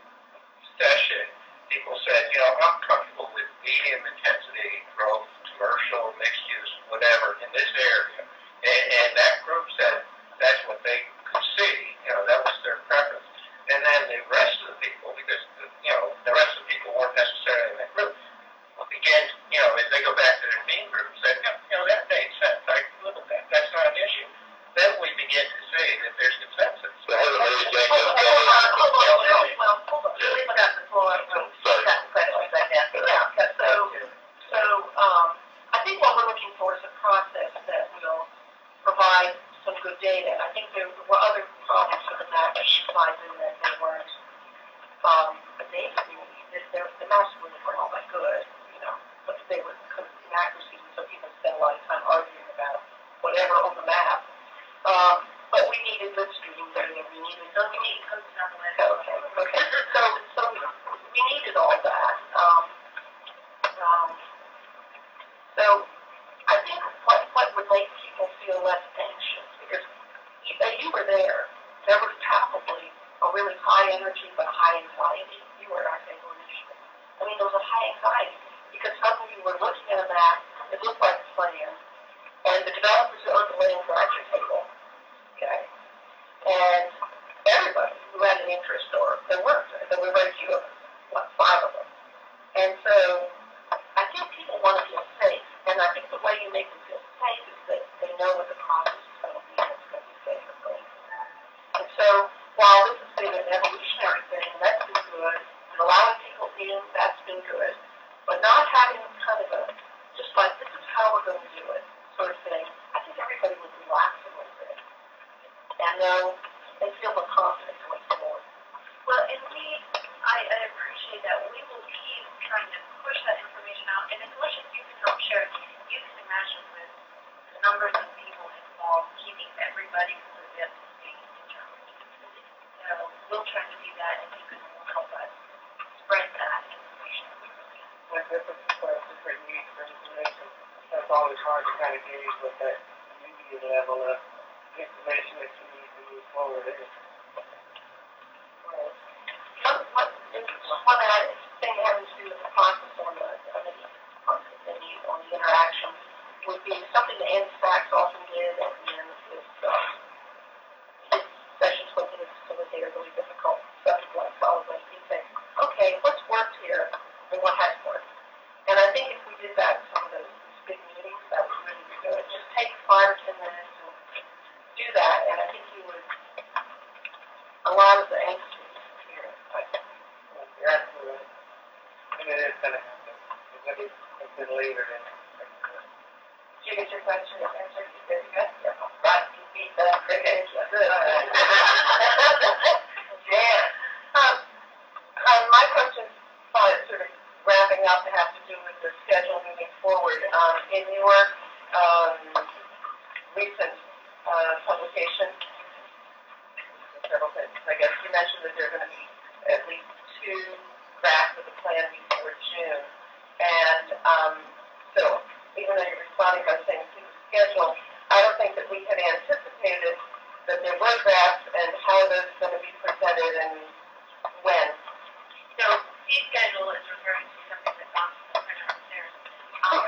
session, people said, you know, I'm comfortable with medium intensity growth, commercial, mixed use, whatever, in this area. And, and that group said that's what they could see, you know, that was their preference. And then the rest of the people, because, you know, the rest of the people weren't necessarily in that group, began, you know, as they go back to their theme group, said, you know, that made sense, I can live with that, that's not an issue. Then we begin to see that there's consensus. So hasn't Mary Jane hold just on, gone hold on, in? hold on, well, hold on, Julie, we got the floor, we'll, Sorry. got the questions like that. Yeah, so, so, um, I think what we're looking for is a process that will provide some good data. I think there were other problems with the map exercise in that they weren't, um, but they, the maps were all that good, you know, but they were kind of inaccuracies, and so people spent a lot of time arguing about whatever on the map. Um, but we needed good streaming data, we needed, so we needed, okay, okay, so, so we needed all that. Um, um, so I think what, what would make people feel less anxious, because you, you were there, there was probably a really high energy but high anxiety. You were our favorite initiative. I mean, there was a high anxiety because suddenly you were looking at a map, it looked like a plan, and the developers were on the land graduate table, okay? And everybody who had an interest, or there weren't, there were very few of us, what, five of them. And so I think people want to feel safe, and I think the way you make them feel safe is that they know what the process is going to be, and it's going to be safe and going from that. And so while this has been an evolutionary thing, that's been good, and allowing people in, that's been good, but not having kind of a, just like, this is how we're going to do it, sort of thing, I think everybody would relax a little bit and know and feel more confident going forward. Well, and we, I, I appreciate that. We will keep trying to push that information out, and as much as you can help share it, you can imagine with the numbers of people involved, keep keep everybody completely up to speed in terms. So we'll try to do that, and you can help us spread that information. When different people have different needs for information, that's always hard to kind of gauge what that immediate level of information that you need to move forward is. One, one, one other thing having to do with the process on the, on the, on the, on the interactions would be something that Andy Sachs often did at the end of his, um, his sessions with his facilitator, really difficult subject like solid waste. He'd say, okay, what's worked here and what has worked? And I think if we did that in some of those big meetings, that would really be good. Just take five or ten minutes and do that, and I think you would, a lot of the angst here, I think. You're absolutely right. And it is going to happen. It's a bit later than Did you get your question answered? You good? Good? Yeah. Right. You beat the cricket. Good. Yeah. Um, um, my question, uh, sort of wrapping up, has to do with the schedule moving forward. Um, in your um, recent uh, publication, several things, I guess you mentioned that there are going to be at least two drafts of the plan before June. And um, so, even though you're responding by saying to the schedule, I don't think that we had anticipated that there were drafts and how those are going to be presented and when. So, fee schedule is referring to something that's on the printer upstairs. Um,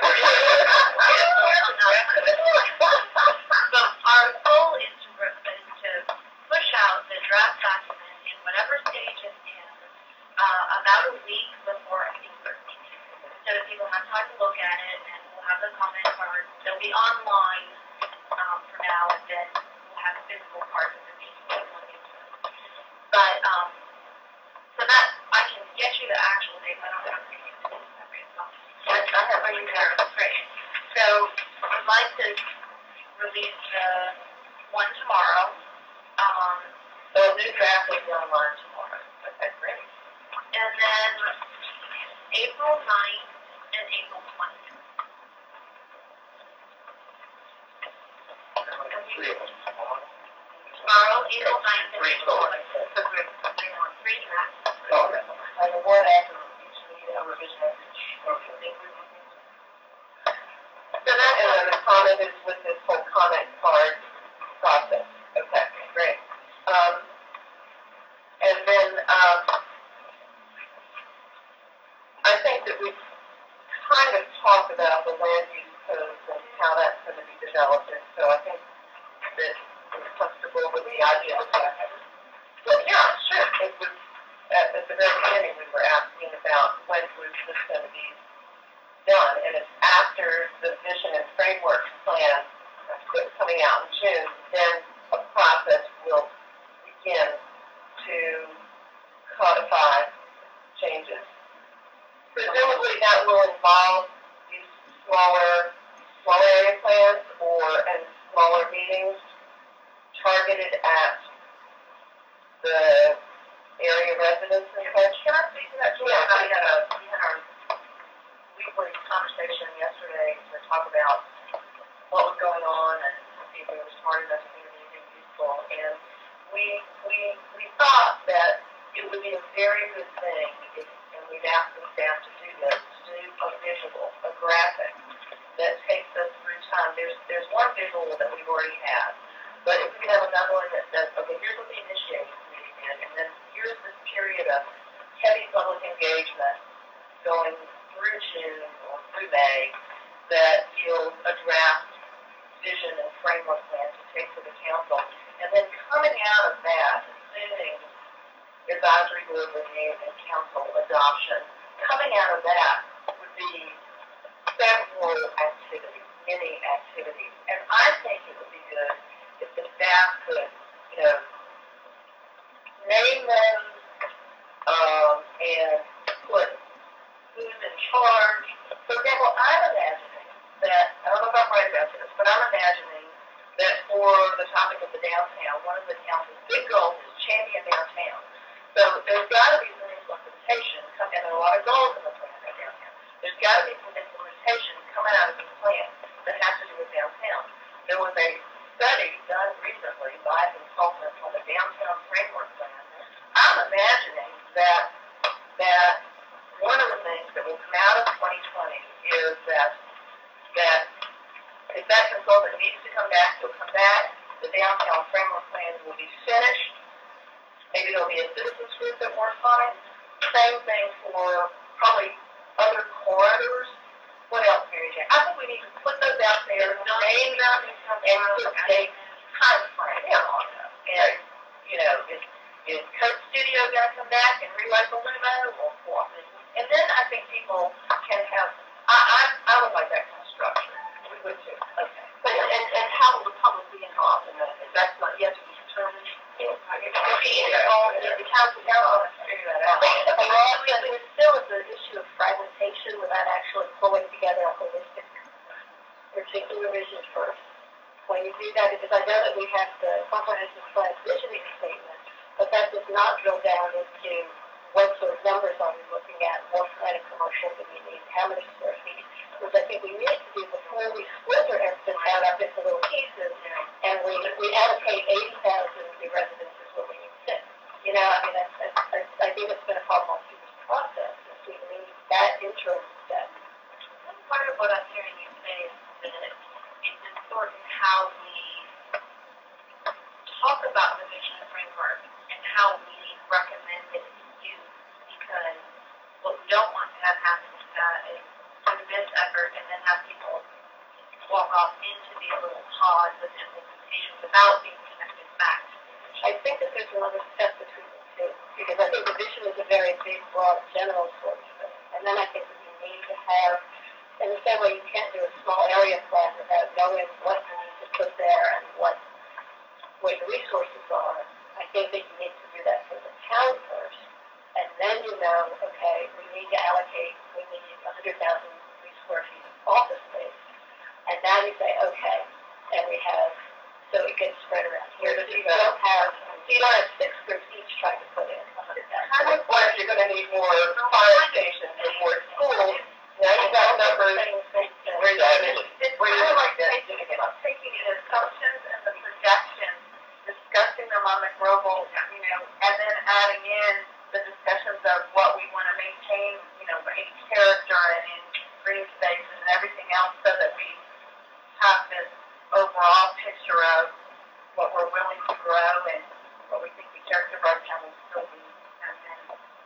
so our goal is to, is to push out the draft document in whatever stage it's in uh, about a week before I think thirteen. So that people have time to look at it, and we'll have the comment cards. They'll be online um, for now, and then we'll have physical cards of the meeting. But um, so that I can get you the actual date. I don't have to give you the date. I have my There, great. So I'd like to release the one tomorrow. Um, So a new draft will be online tomorrow. Okay, great. and then April ninth and April twentieth. Three of them. Tomorrow, April ninth and Three April total. twentieth. So we're, I want three drafts. Oh, and the one after each meeting, a revision of each. Okay. So that, and then the comment is with this whole comment card process. Okay, great. Um, and then, um, I think that we've kind of talked about the land use codes and how that's going to be developed, and so I think that we're comfortable with the idea of that. Well, yeah, sure. It was, at, at the very beginning, we were asking about when was this going to be done, and it's after the vision and framework plan that's coming out in June, then a process will begin to codify changes. Presumably that will involve these smaller, smaller area plans or and smaller meetings targeted at the area residents and such. Can I speak to that? Yeah, we had a we had our weekly conversation yesterday to talk about what was going on and see if we were smart enough to do anything useful. And we we we thought that it would be a very good thing if, and we've asked the staff to do this, to do a visual, a graphic that takes us through time. There's there's one visual that we've already had, but if we could have another one that says, okay, here's what the initiating committee did, and then here's this period of heavy public engagement going through June or through May that yields a draft vision and framework plan to take to the council. And then coming out of that, assuming advisory board review and council adoption, coming out of that would be several activities, many activities. And I think it would be good if the staff could, you know, name them um, and put who's in charge. For example, I'm imagining that, I don't know if I'm right about this, but I'm imagining that for the topic of the downtown, one of the council's big goals is champion downtown. So there's got to be some implementation, and there are a lot of goals in the plan for downtown. There's got to be some implementation coming out of this plan that has to do with downtown. There was a study done recently by a consultant on the downtown framework plan, I'm imagining that that one of the things that will come out of twenty twenty is that that if that consultant needs to come back, he'll come back. The downtown framework plan will be finished. Maybe there'll be a citizens group that works on it. Same thing for probably other corridors. What else, Mary Jane? I think we need to put those out there, name them, and put a time frame on them. And, you know, is, is Coke Studio going to come back and rewrite the Lumo or what? And then I think people can have, I, I, I would like that kind of structure. We would too. Okay. But, and, and how will the public be involved in that? If that's not yet to be determined, you know, I guess we'll be involved in the council, council, figure that out. And there still is the issue of fragmentation without actually pulling together a holistic, particular vision first. When you do that, because I know that we have the comprehensive plan visioning statement, but that does not drill down into what sort of numbers are we looking at, what kind of commercial do we need, how many square feet, which I think we need to do before we splinter everything out up into little pieces, and we, we allocate eighty thousand new residences where we need six. You know, I mean, that's, that's, I think it's been a far more serious process, is we need that interim step. Part of what I'm hearing you say is that it's important how we talk about the vision framework and how we recommend it used, because what we don't want to have happen is that is do this effort and then have people walk off into these little pods of implementation without being connected back. I think that there's another step between the two, because I think the vision is a very big, broad, general sort of thing. And then I think that you need to have, in the same way you can't do a small area plan without knowing what you need to put there and what, what your resources are. I think that you need to do that for the town first. And then you know, okay, we need to allocate, we need one hundred thousand square feet of office space. And now you say, okay, and we have, so it gets spread around here. But you don't have, you don't have six groups each trying to put in one hundred thousand. Or if you're going to need more fire stations and more schools, now you've got numbers where you It's kind of like taking, taking the assumptions and the projections, discussing them on the global, you know, and then adding in the discussions of what we want to maintain, you know, for each character and in green space and everything else, so that we have this overall picture of what we're willing to grow and what we think the character of our town will still be. And then,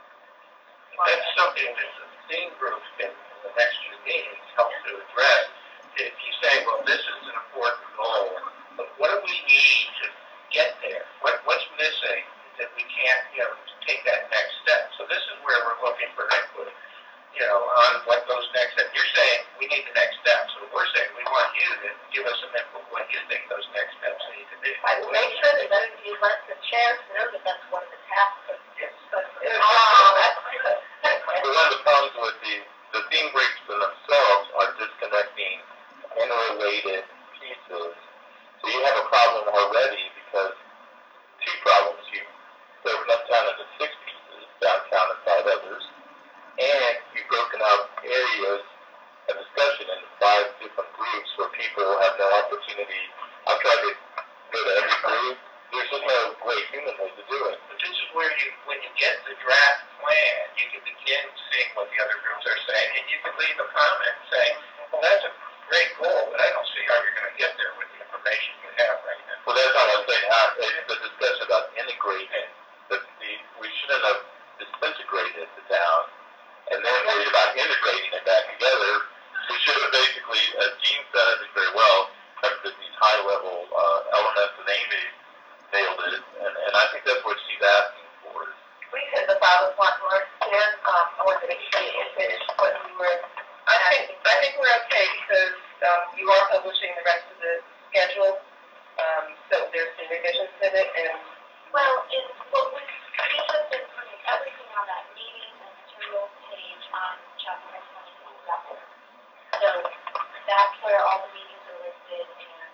That's something that the theme group can, in the next few meetings, help to address. If you say, well, this is an important goal, but what do we need to get there? What, what's missing that we can't, you know, take that next step? So this is where we're looking for input, you know, on what those next steps. You're saying we need the next steps. So we're saying we want you to give us some input what you think those next steps need to be. I will make sure that none of you let the chairs know that that's one of the tasks of this. But, Oh, that's good. But one of the problems with the, the theme groups in themselves are disconnecting interrelated pieces. So you have a problem already because two problems. You broken up town into six pieces, downtown and five others, and you've broken out areas of discussion into five different groups where people have no opportunity. I've tried to go to every group. There's just no way humanly to do it. But this is where you, when you get the draft plan, you can begin seeing what the other groups are saying, and you can leave a comment saying, well, that's a great goal, but I don't see how you're going to get there with the information you have right now. Well, that's not what I'm saying. How, it's the discussion about integrating. The, the, we shouldn't have disintegrated the town and then worried about integrating it back together. We should have basically, as Gene said, I think very well, kept these high-level uh, elements, and Amy nailed it. And, and I think that's what she's asking for. We could, the five o'clock mark, and um, I wanted to make sure you finished what we were. I think, I think we're okay because, um, you are publishing the rest of the schedule, um, so there's some revisions in it, and well, in what we, we have been putting everything on that meeting and materials page on chapter twenty-two dot org. So that's where all the meetings are listed and,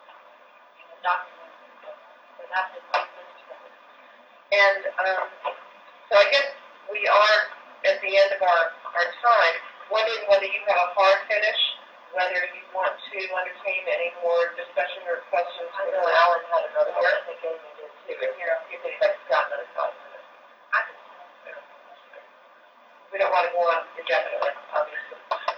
you know, documents. So that's a great list to go. And, um, so I guess we are at the end of our, our time, wondering whether you have a hard finish whether you want to entertain any more discussion or questions. I know Alan had another one, I think Amy did too, but you know, if anybody's got another thought. We don't want to go on indefinitely, obviously.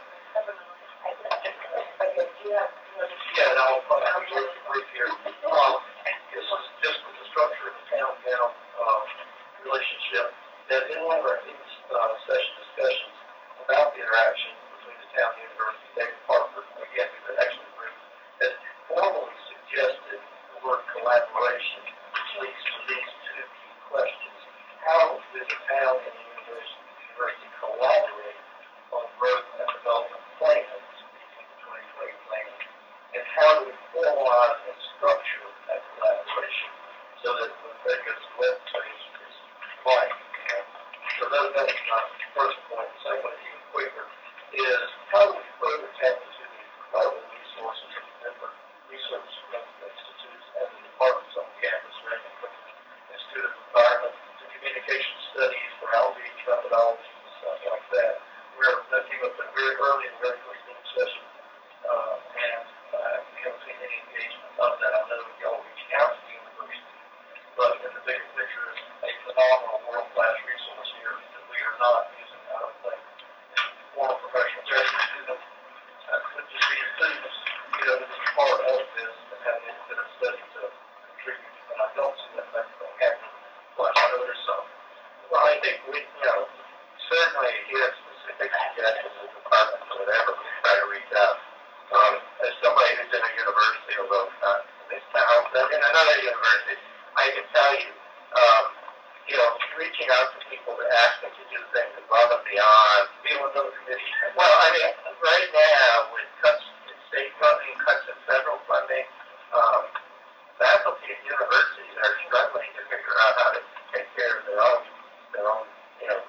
Yeah, Yeah, and I'll, I'll be really brief here. Um, this is just with the structure of the town-town, um, relationship. That in one of our these, uh, session discussions about the interaction between the town and the university, David Parker, again, who's an excellent group, has formally suggested the word collaboration, which leads to these two key questions. How does the town and the university, university collaborate on growth and development plans, speaking of twenty twenty plan, and how do we formalize and structure that collaboration so that when that goes to web page is like, you know. So that, that's my first point. The second one, even quicker, is how do we further tap into the incredible resources of different research institutes and the departments on campus, ranging from Institute of Environment to communication studies for outreach methodologies and stuff like that. We're that came up very early in the very first session, uh, and uh, we haven't seen any engagement of that. I know y'all reaching out to the university, but in the bigger picture is a phenomenal world-class resource here that we are not using, I don't think, for professional graduate students. Uh, could just be students, you know, that are part of this and have an independent study to contribute, and I don't see that that's going to happen much. I know there's some. Well, I think we, you know, certainly if you have specific suggestions of departments or whatever, we try to reach out. Um, as somebody who's in a university, although not in this town, but in another university, I can tell you, um, you know, reaching out to people to ask them to do things above and beyond, be one of those committees. Well, I mean, right now, with cuts in state funding, cuts in federal funding, um, faculty at universities are struggling to figure out how to take care of their own, their own, you know,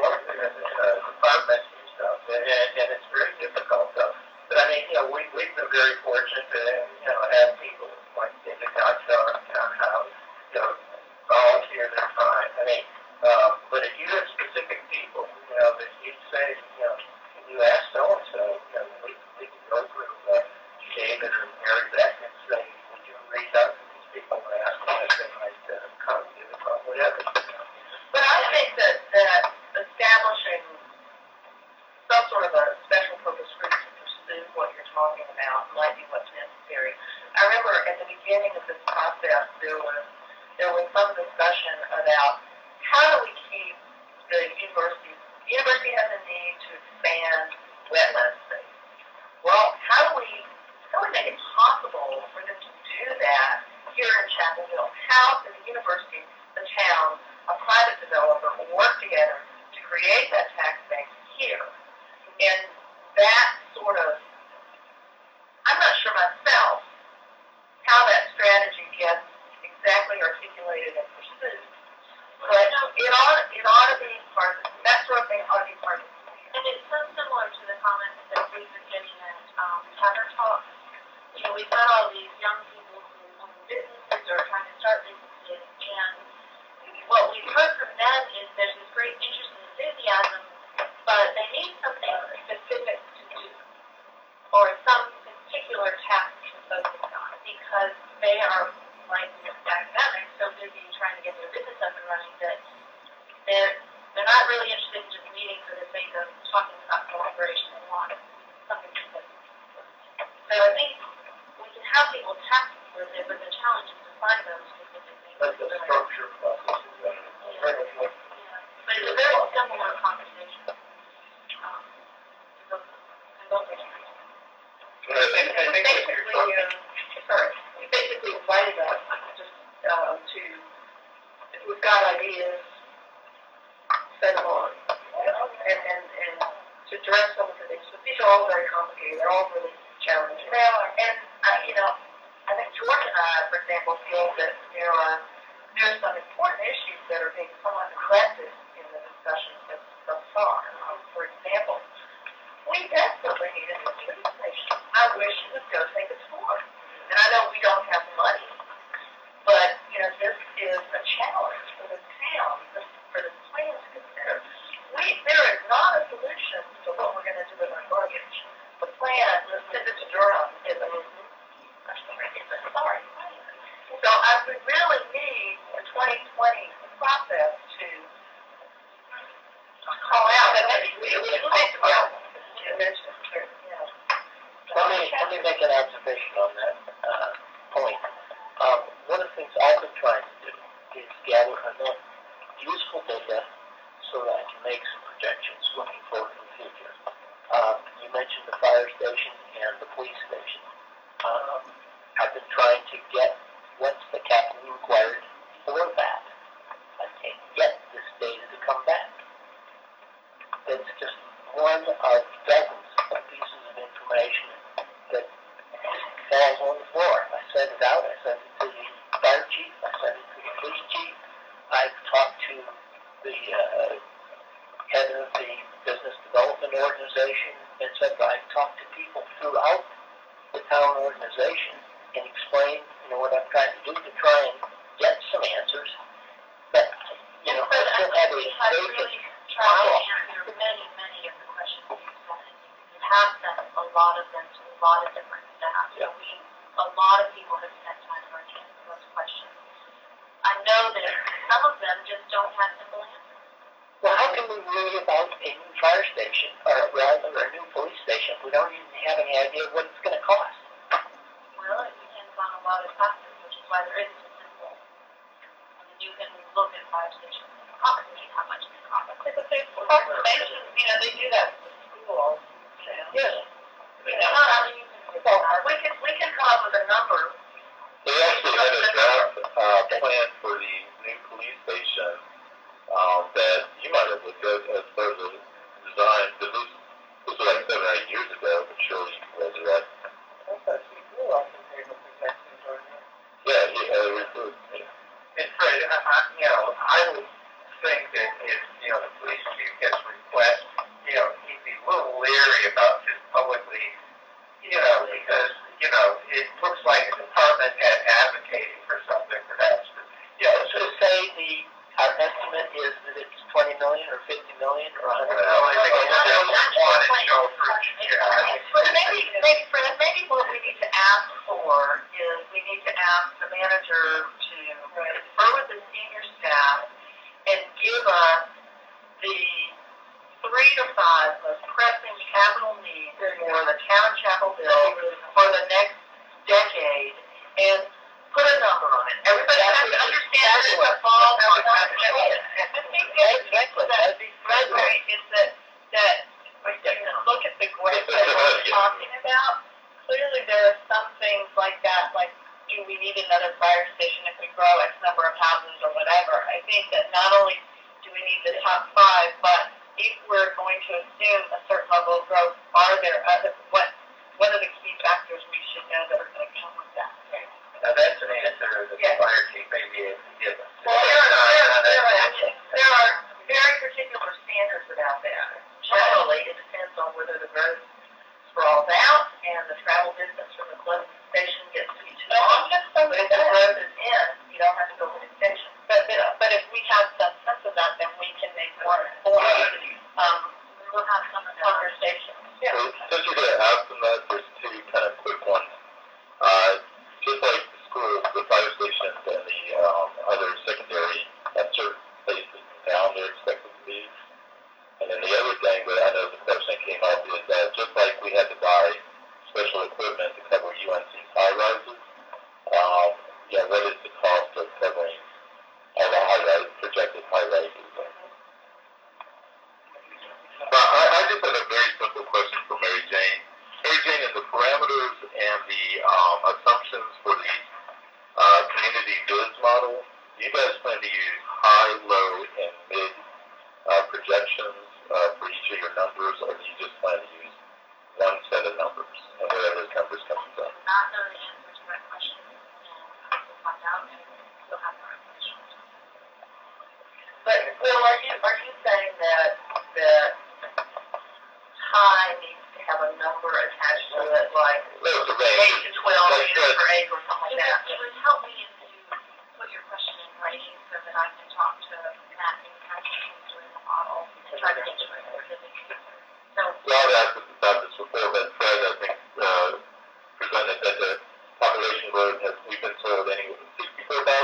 uh, departments and stuff, and, and, and it's very difficult. So, but I mean, you know, we, we've been very fortunate to, you know, have people like David Gotcha on townhouse, you know, volunteer their time. I mean, um, but if you have specific people, you know, that you say, you know, you ask so-and-so, you know, we, we can go through uh, David or Mary Beck and say, would you reach out to these people and ask them if they might uh, come to the club, whatever. But I think that, that establishing some sort of a special purpose group to pursue what you're talking about might be what's necessary. I remember at the beginning of this process, there was there was some discussion about how do we keep the university. The university has a need to expand wetland space. Well, how do we how do we make it possible for them to do that here in Chapel Hill? How can the university, the town, a private developer work together to create that tax base here? And that sort of, I'm not sure myself how that strategy gets exactly articulated and pursued, but it ought, it ought to be part of, that sort of thing ought to be part of it. And it's so similar to the comments that we've been getting at um, Tatter Talks. You know, we've got all these young people who own businesses or are trying to start businesses, and what we've heard from them is there's this great interest and enthusiasm, but they need something specific to do, or some particular task to focus on, because they are, like academics, so busy trying to get their business up and running that they're they're not really interested in just meeting for the sake of talking about collaboration and want something specific. So I think we can have people task with it, but the challenge is to find those specific things. That's the structure process. Yeah. But it's a very similar conversation. Um, in both, in both industries. But I think, I think what you're Basically, talking, uh, sorry, we basically invited us just uh, to, if we've got ideas, send them on, and, and, and to address some of the things. But these are all very complicated. They're all really challenging. They are, and uh, you know, I think George and I, for example, feel that there are there are some important issues that are being somewhat neglected in the discussions thus, thus far. Um, for example, we desperately need a new police station. I wish you would go take a tour. And I know we don't have money, but you know, this is a challenge for the town, for the plan to consider. We, there is not a solution to what we're going to do with our luggage. The plan, the, the we really need a twenty twenty process to call out, and maybe we, we talk about, you mentioned, yeah. Let me, let me make an observation on that uh, point. Um, one of the things I've been trying to do is gather enough useful data so that I can make some projections looking forward to the future. Um, you mentioned the fire station and the police station. Um, I've been trying to get what's the capital required for that. I can't get this data to come back. It's just one of dozens of pieces of information that falls on the floor. I sent it out. I sent it to the fire chief. I sent it to the police chief. I've talked to the uh, head of the business development organization, et cetera. I've talked to people throughout the town organization and explained, you know, what I'm trying to do to try and get some answers. But, you know, I still have a basic Try to answer many, many of the questions you sent. You have sent a lot of them to a lot of different staff. So we, a lot of people have spent time trying to answer those questions. I know that some of them just don't have simple answers. Well, how can we worry about a new fire station, or rather a new police station, if we don't even have any idea what it's going to cost? Well, it depends on a lot of factors, which is why there isn't a simple. I mean, you can look at fire stations and approximate how much they cost. But there's approximations, you know, they do that with the schools, you know. Yes. You know, I mean, well, we can, we can come up with a number. They actually had a draft uh, plan for the new police station um, that you might have looked at as part of the design. This was, this was like seven or eight years ago, but surely you read it right. Yeah, yeah, it was good. And Fred, I, I, you know, I would think that if, you know, the police chief gets requests, you know, he'd be a little leery about just publicly, you know, because, you know, it looks like a department had advocated for something perhaps. Yeah, so to say the, our estimate is that it's twenty million or fifty million or a hundred Well, I think million. it's just one and show for, yeah. But maybe, maybe, Fred, maybe what we need to ask for is we need to ask the manager to confer with the senior staff and give us the three to five most pressing capital needs for the town chapel bill for the next decade and put a number on it. Everybody has to understand that it's a ballpark. I think Exactly. that the thread rate is that, that when you look at the growth that we're talking about, clearly there are some things like that, like do we need another fire station if we grow X number of houses or whatever. I think that not only do we need the top five, but if we're going to assume a certain level of growth, are there other, what, what are the key factors we should know that are going to come with that? Now, that's an answer that the Yeah. fire chief may be able to give us. Well, there are, there are, there are, there are very particular standards about that. Generally, it depends on whether the road sprawls out and the travel distance from the closest station gets to be too long. But if the road is in, you don't have to go to the station. But, but, but if we have some sense of that, then we can make more informed, um, we'll have some conversations. Yeah. So, since you're going to ask them that, there's two kind of quick ones. Uh, just like the schools, the fire stations, and the um, other secondary, at certain places in town they're expected to be. And then the other thing that I know the question came up is that just like we had to buy special equipment to cover U N C's high rises, um, yeah, what is the cost of covering all the high rise, projected high rises? Uh, I, I just have a very simple question for Mary Jane. Mary Jane, in the parameters and the um, assumptions for the uh, community biz model, do you guys plan to use high, low, and mid uh, projections uh, for each of your numbers, or do you just plan to use one set of numbers and whatever those numbers come from? Not know the answer to that question, and I will find out, and you'll have more information. But, Will, are you, are you saying that, that high needs to have a number attached to it, like No, it's a range. eight to twelve Like units that. per acre or something It like that? would, it would help me if you put your question in writing so that I can talk to Matt and Kathy who's doing the model and try to get you a specific answer. So, Well, I've asked about this before, but Fred, I think, uh, presented that the population growth has, we've been told anyway, sixty-four thousand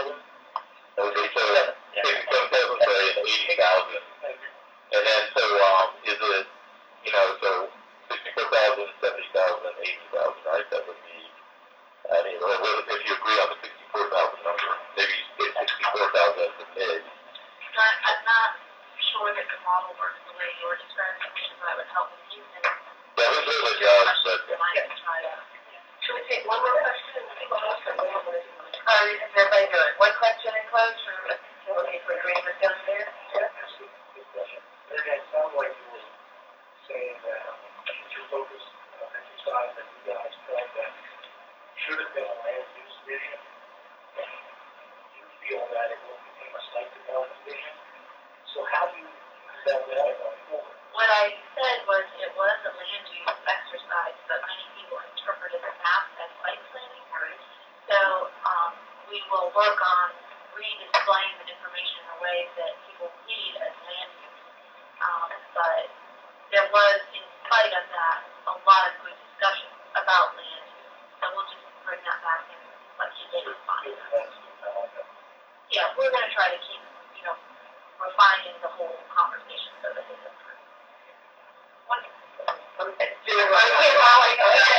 thousand? Okay, so sixty-seven thousand, say, and eighty thousand. And then, so, um, is it, you know, so sixty-four thousand, seventy thousand, eighty thousand, right? That would be, I mean, or what if you agree on the sixty-four thousand number? Maybe you say sixty-four thousand as the mid. Not, I'm not sure that the model works the way you were describing it, so that would help with you. And That was really does, but. I can try to. Should we take one more question and people else or one more? Uh, is everybody good? One question and close, or looking for agreement down there? Yeah, that's a good question. It sounds like you were saying that future focus uh, exercise that you guys felt that should have been a land use vision. You feel that it will become a site development vision. So how do you use that data going forward? What I said was it was a land use exercise, but many people interpreted the map as site planning. So um, we will work on re-displaying the information in a way that people read as land use. Um, but there was, in spite of that, a lot of good discussion about land use. So we'll just bring that back and let you get respond. Yeah, we're going to try to keep, you know, refining the whole conversation so that it's improved. One, Do it right.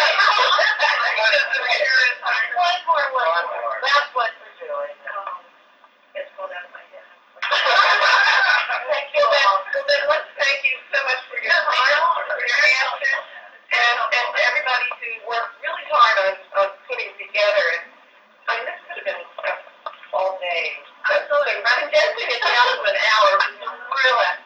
one more, one One more. more. That's what we're doing. Um, it's pulled out of my head. Thank you, well, then, well, then let's thank you so much for your time, for your answers, and, and to everybody who worked really hard on, on putting it together. And, I mean, this could have been uh, all day. Absolutely. But condensing it down to an hour was real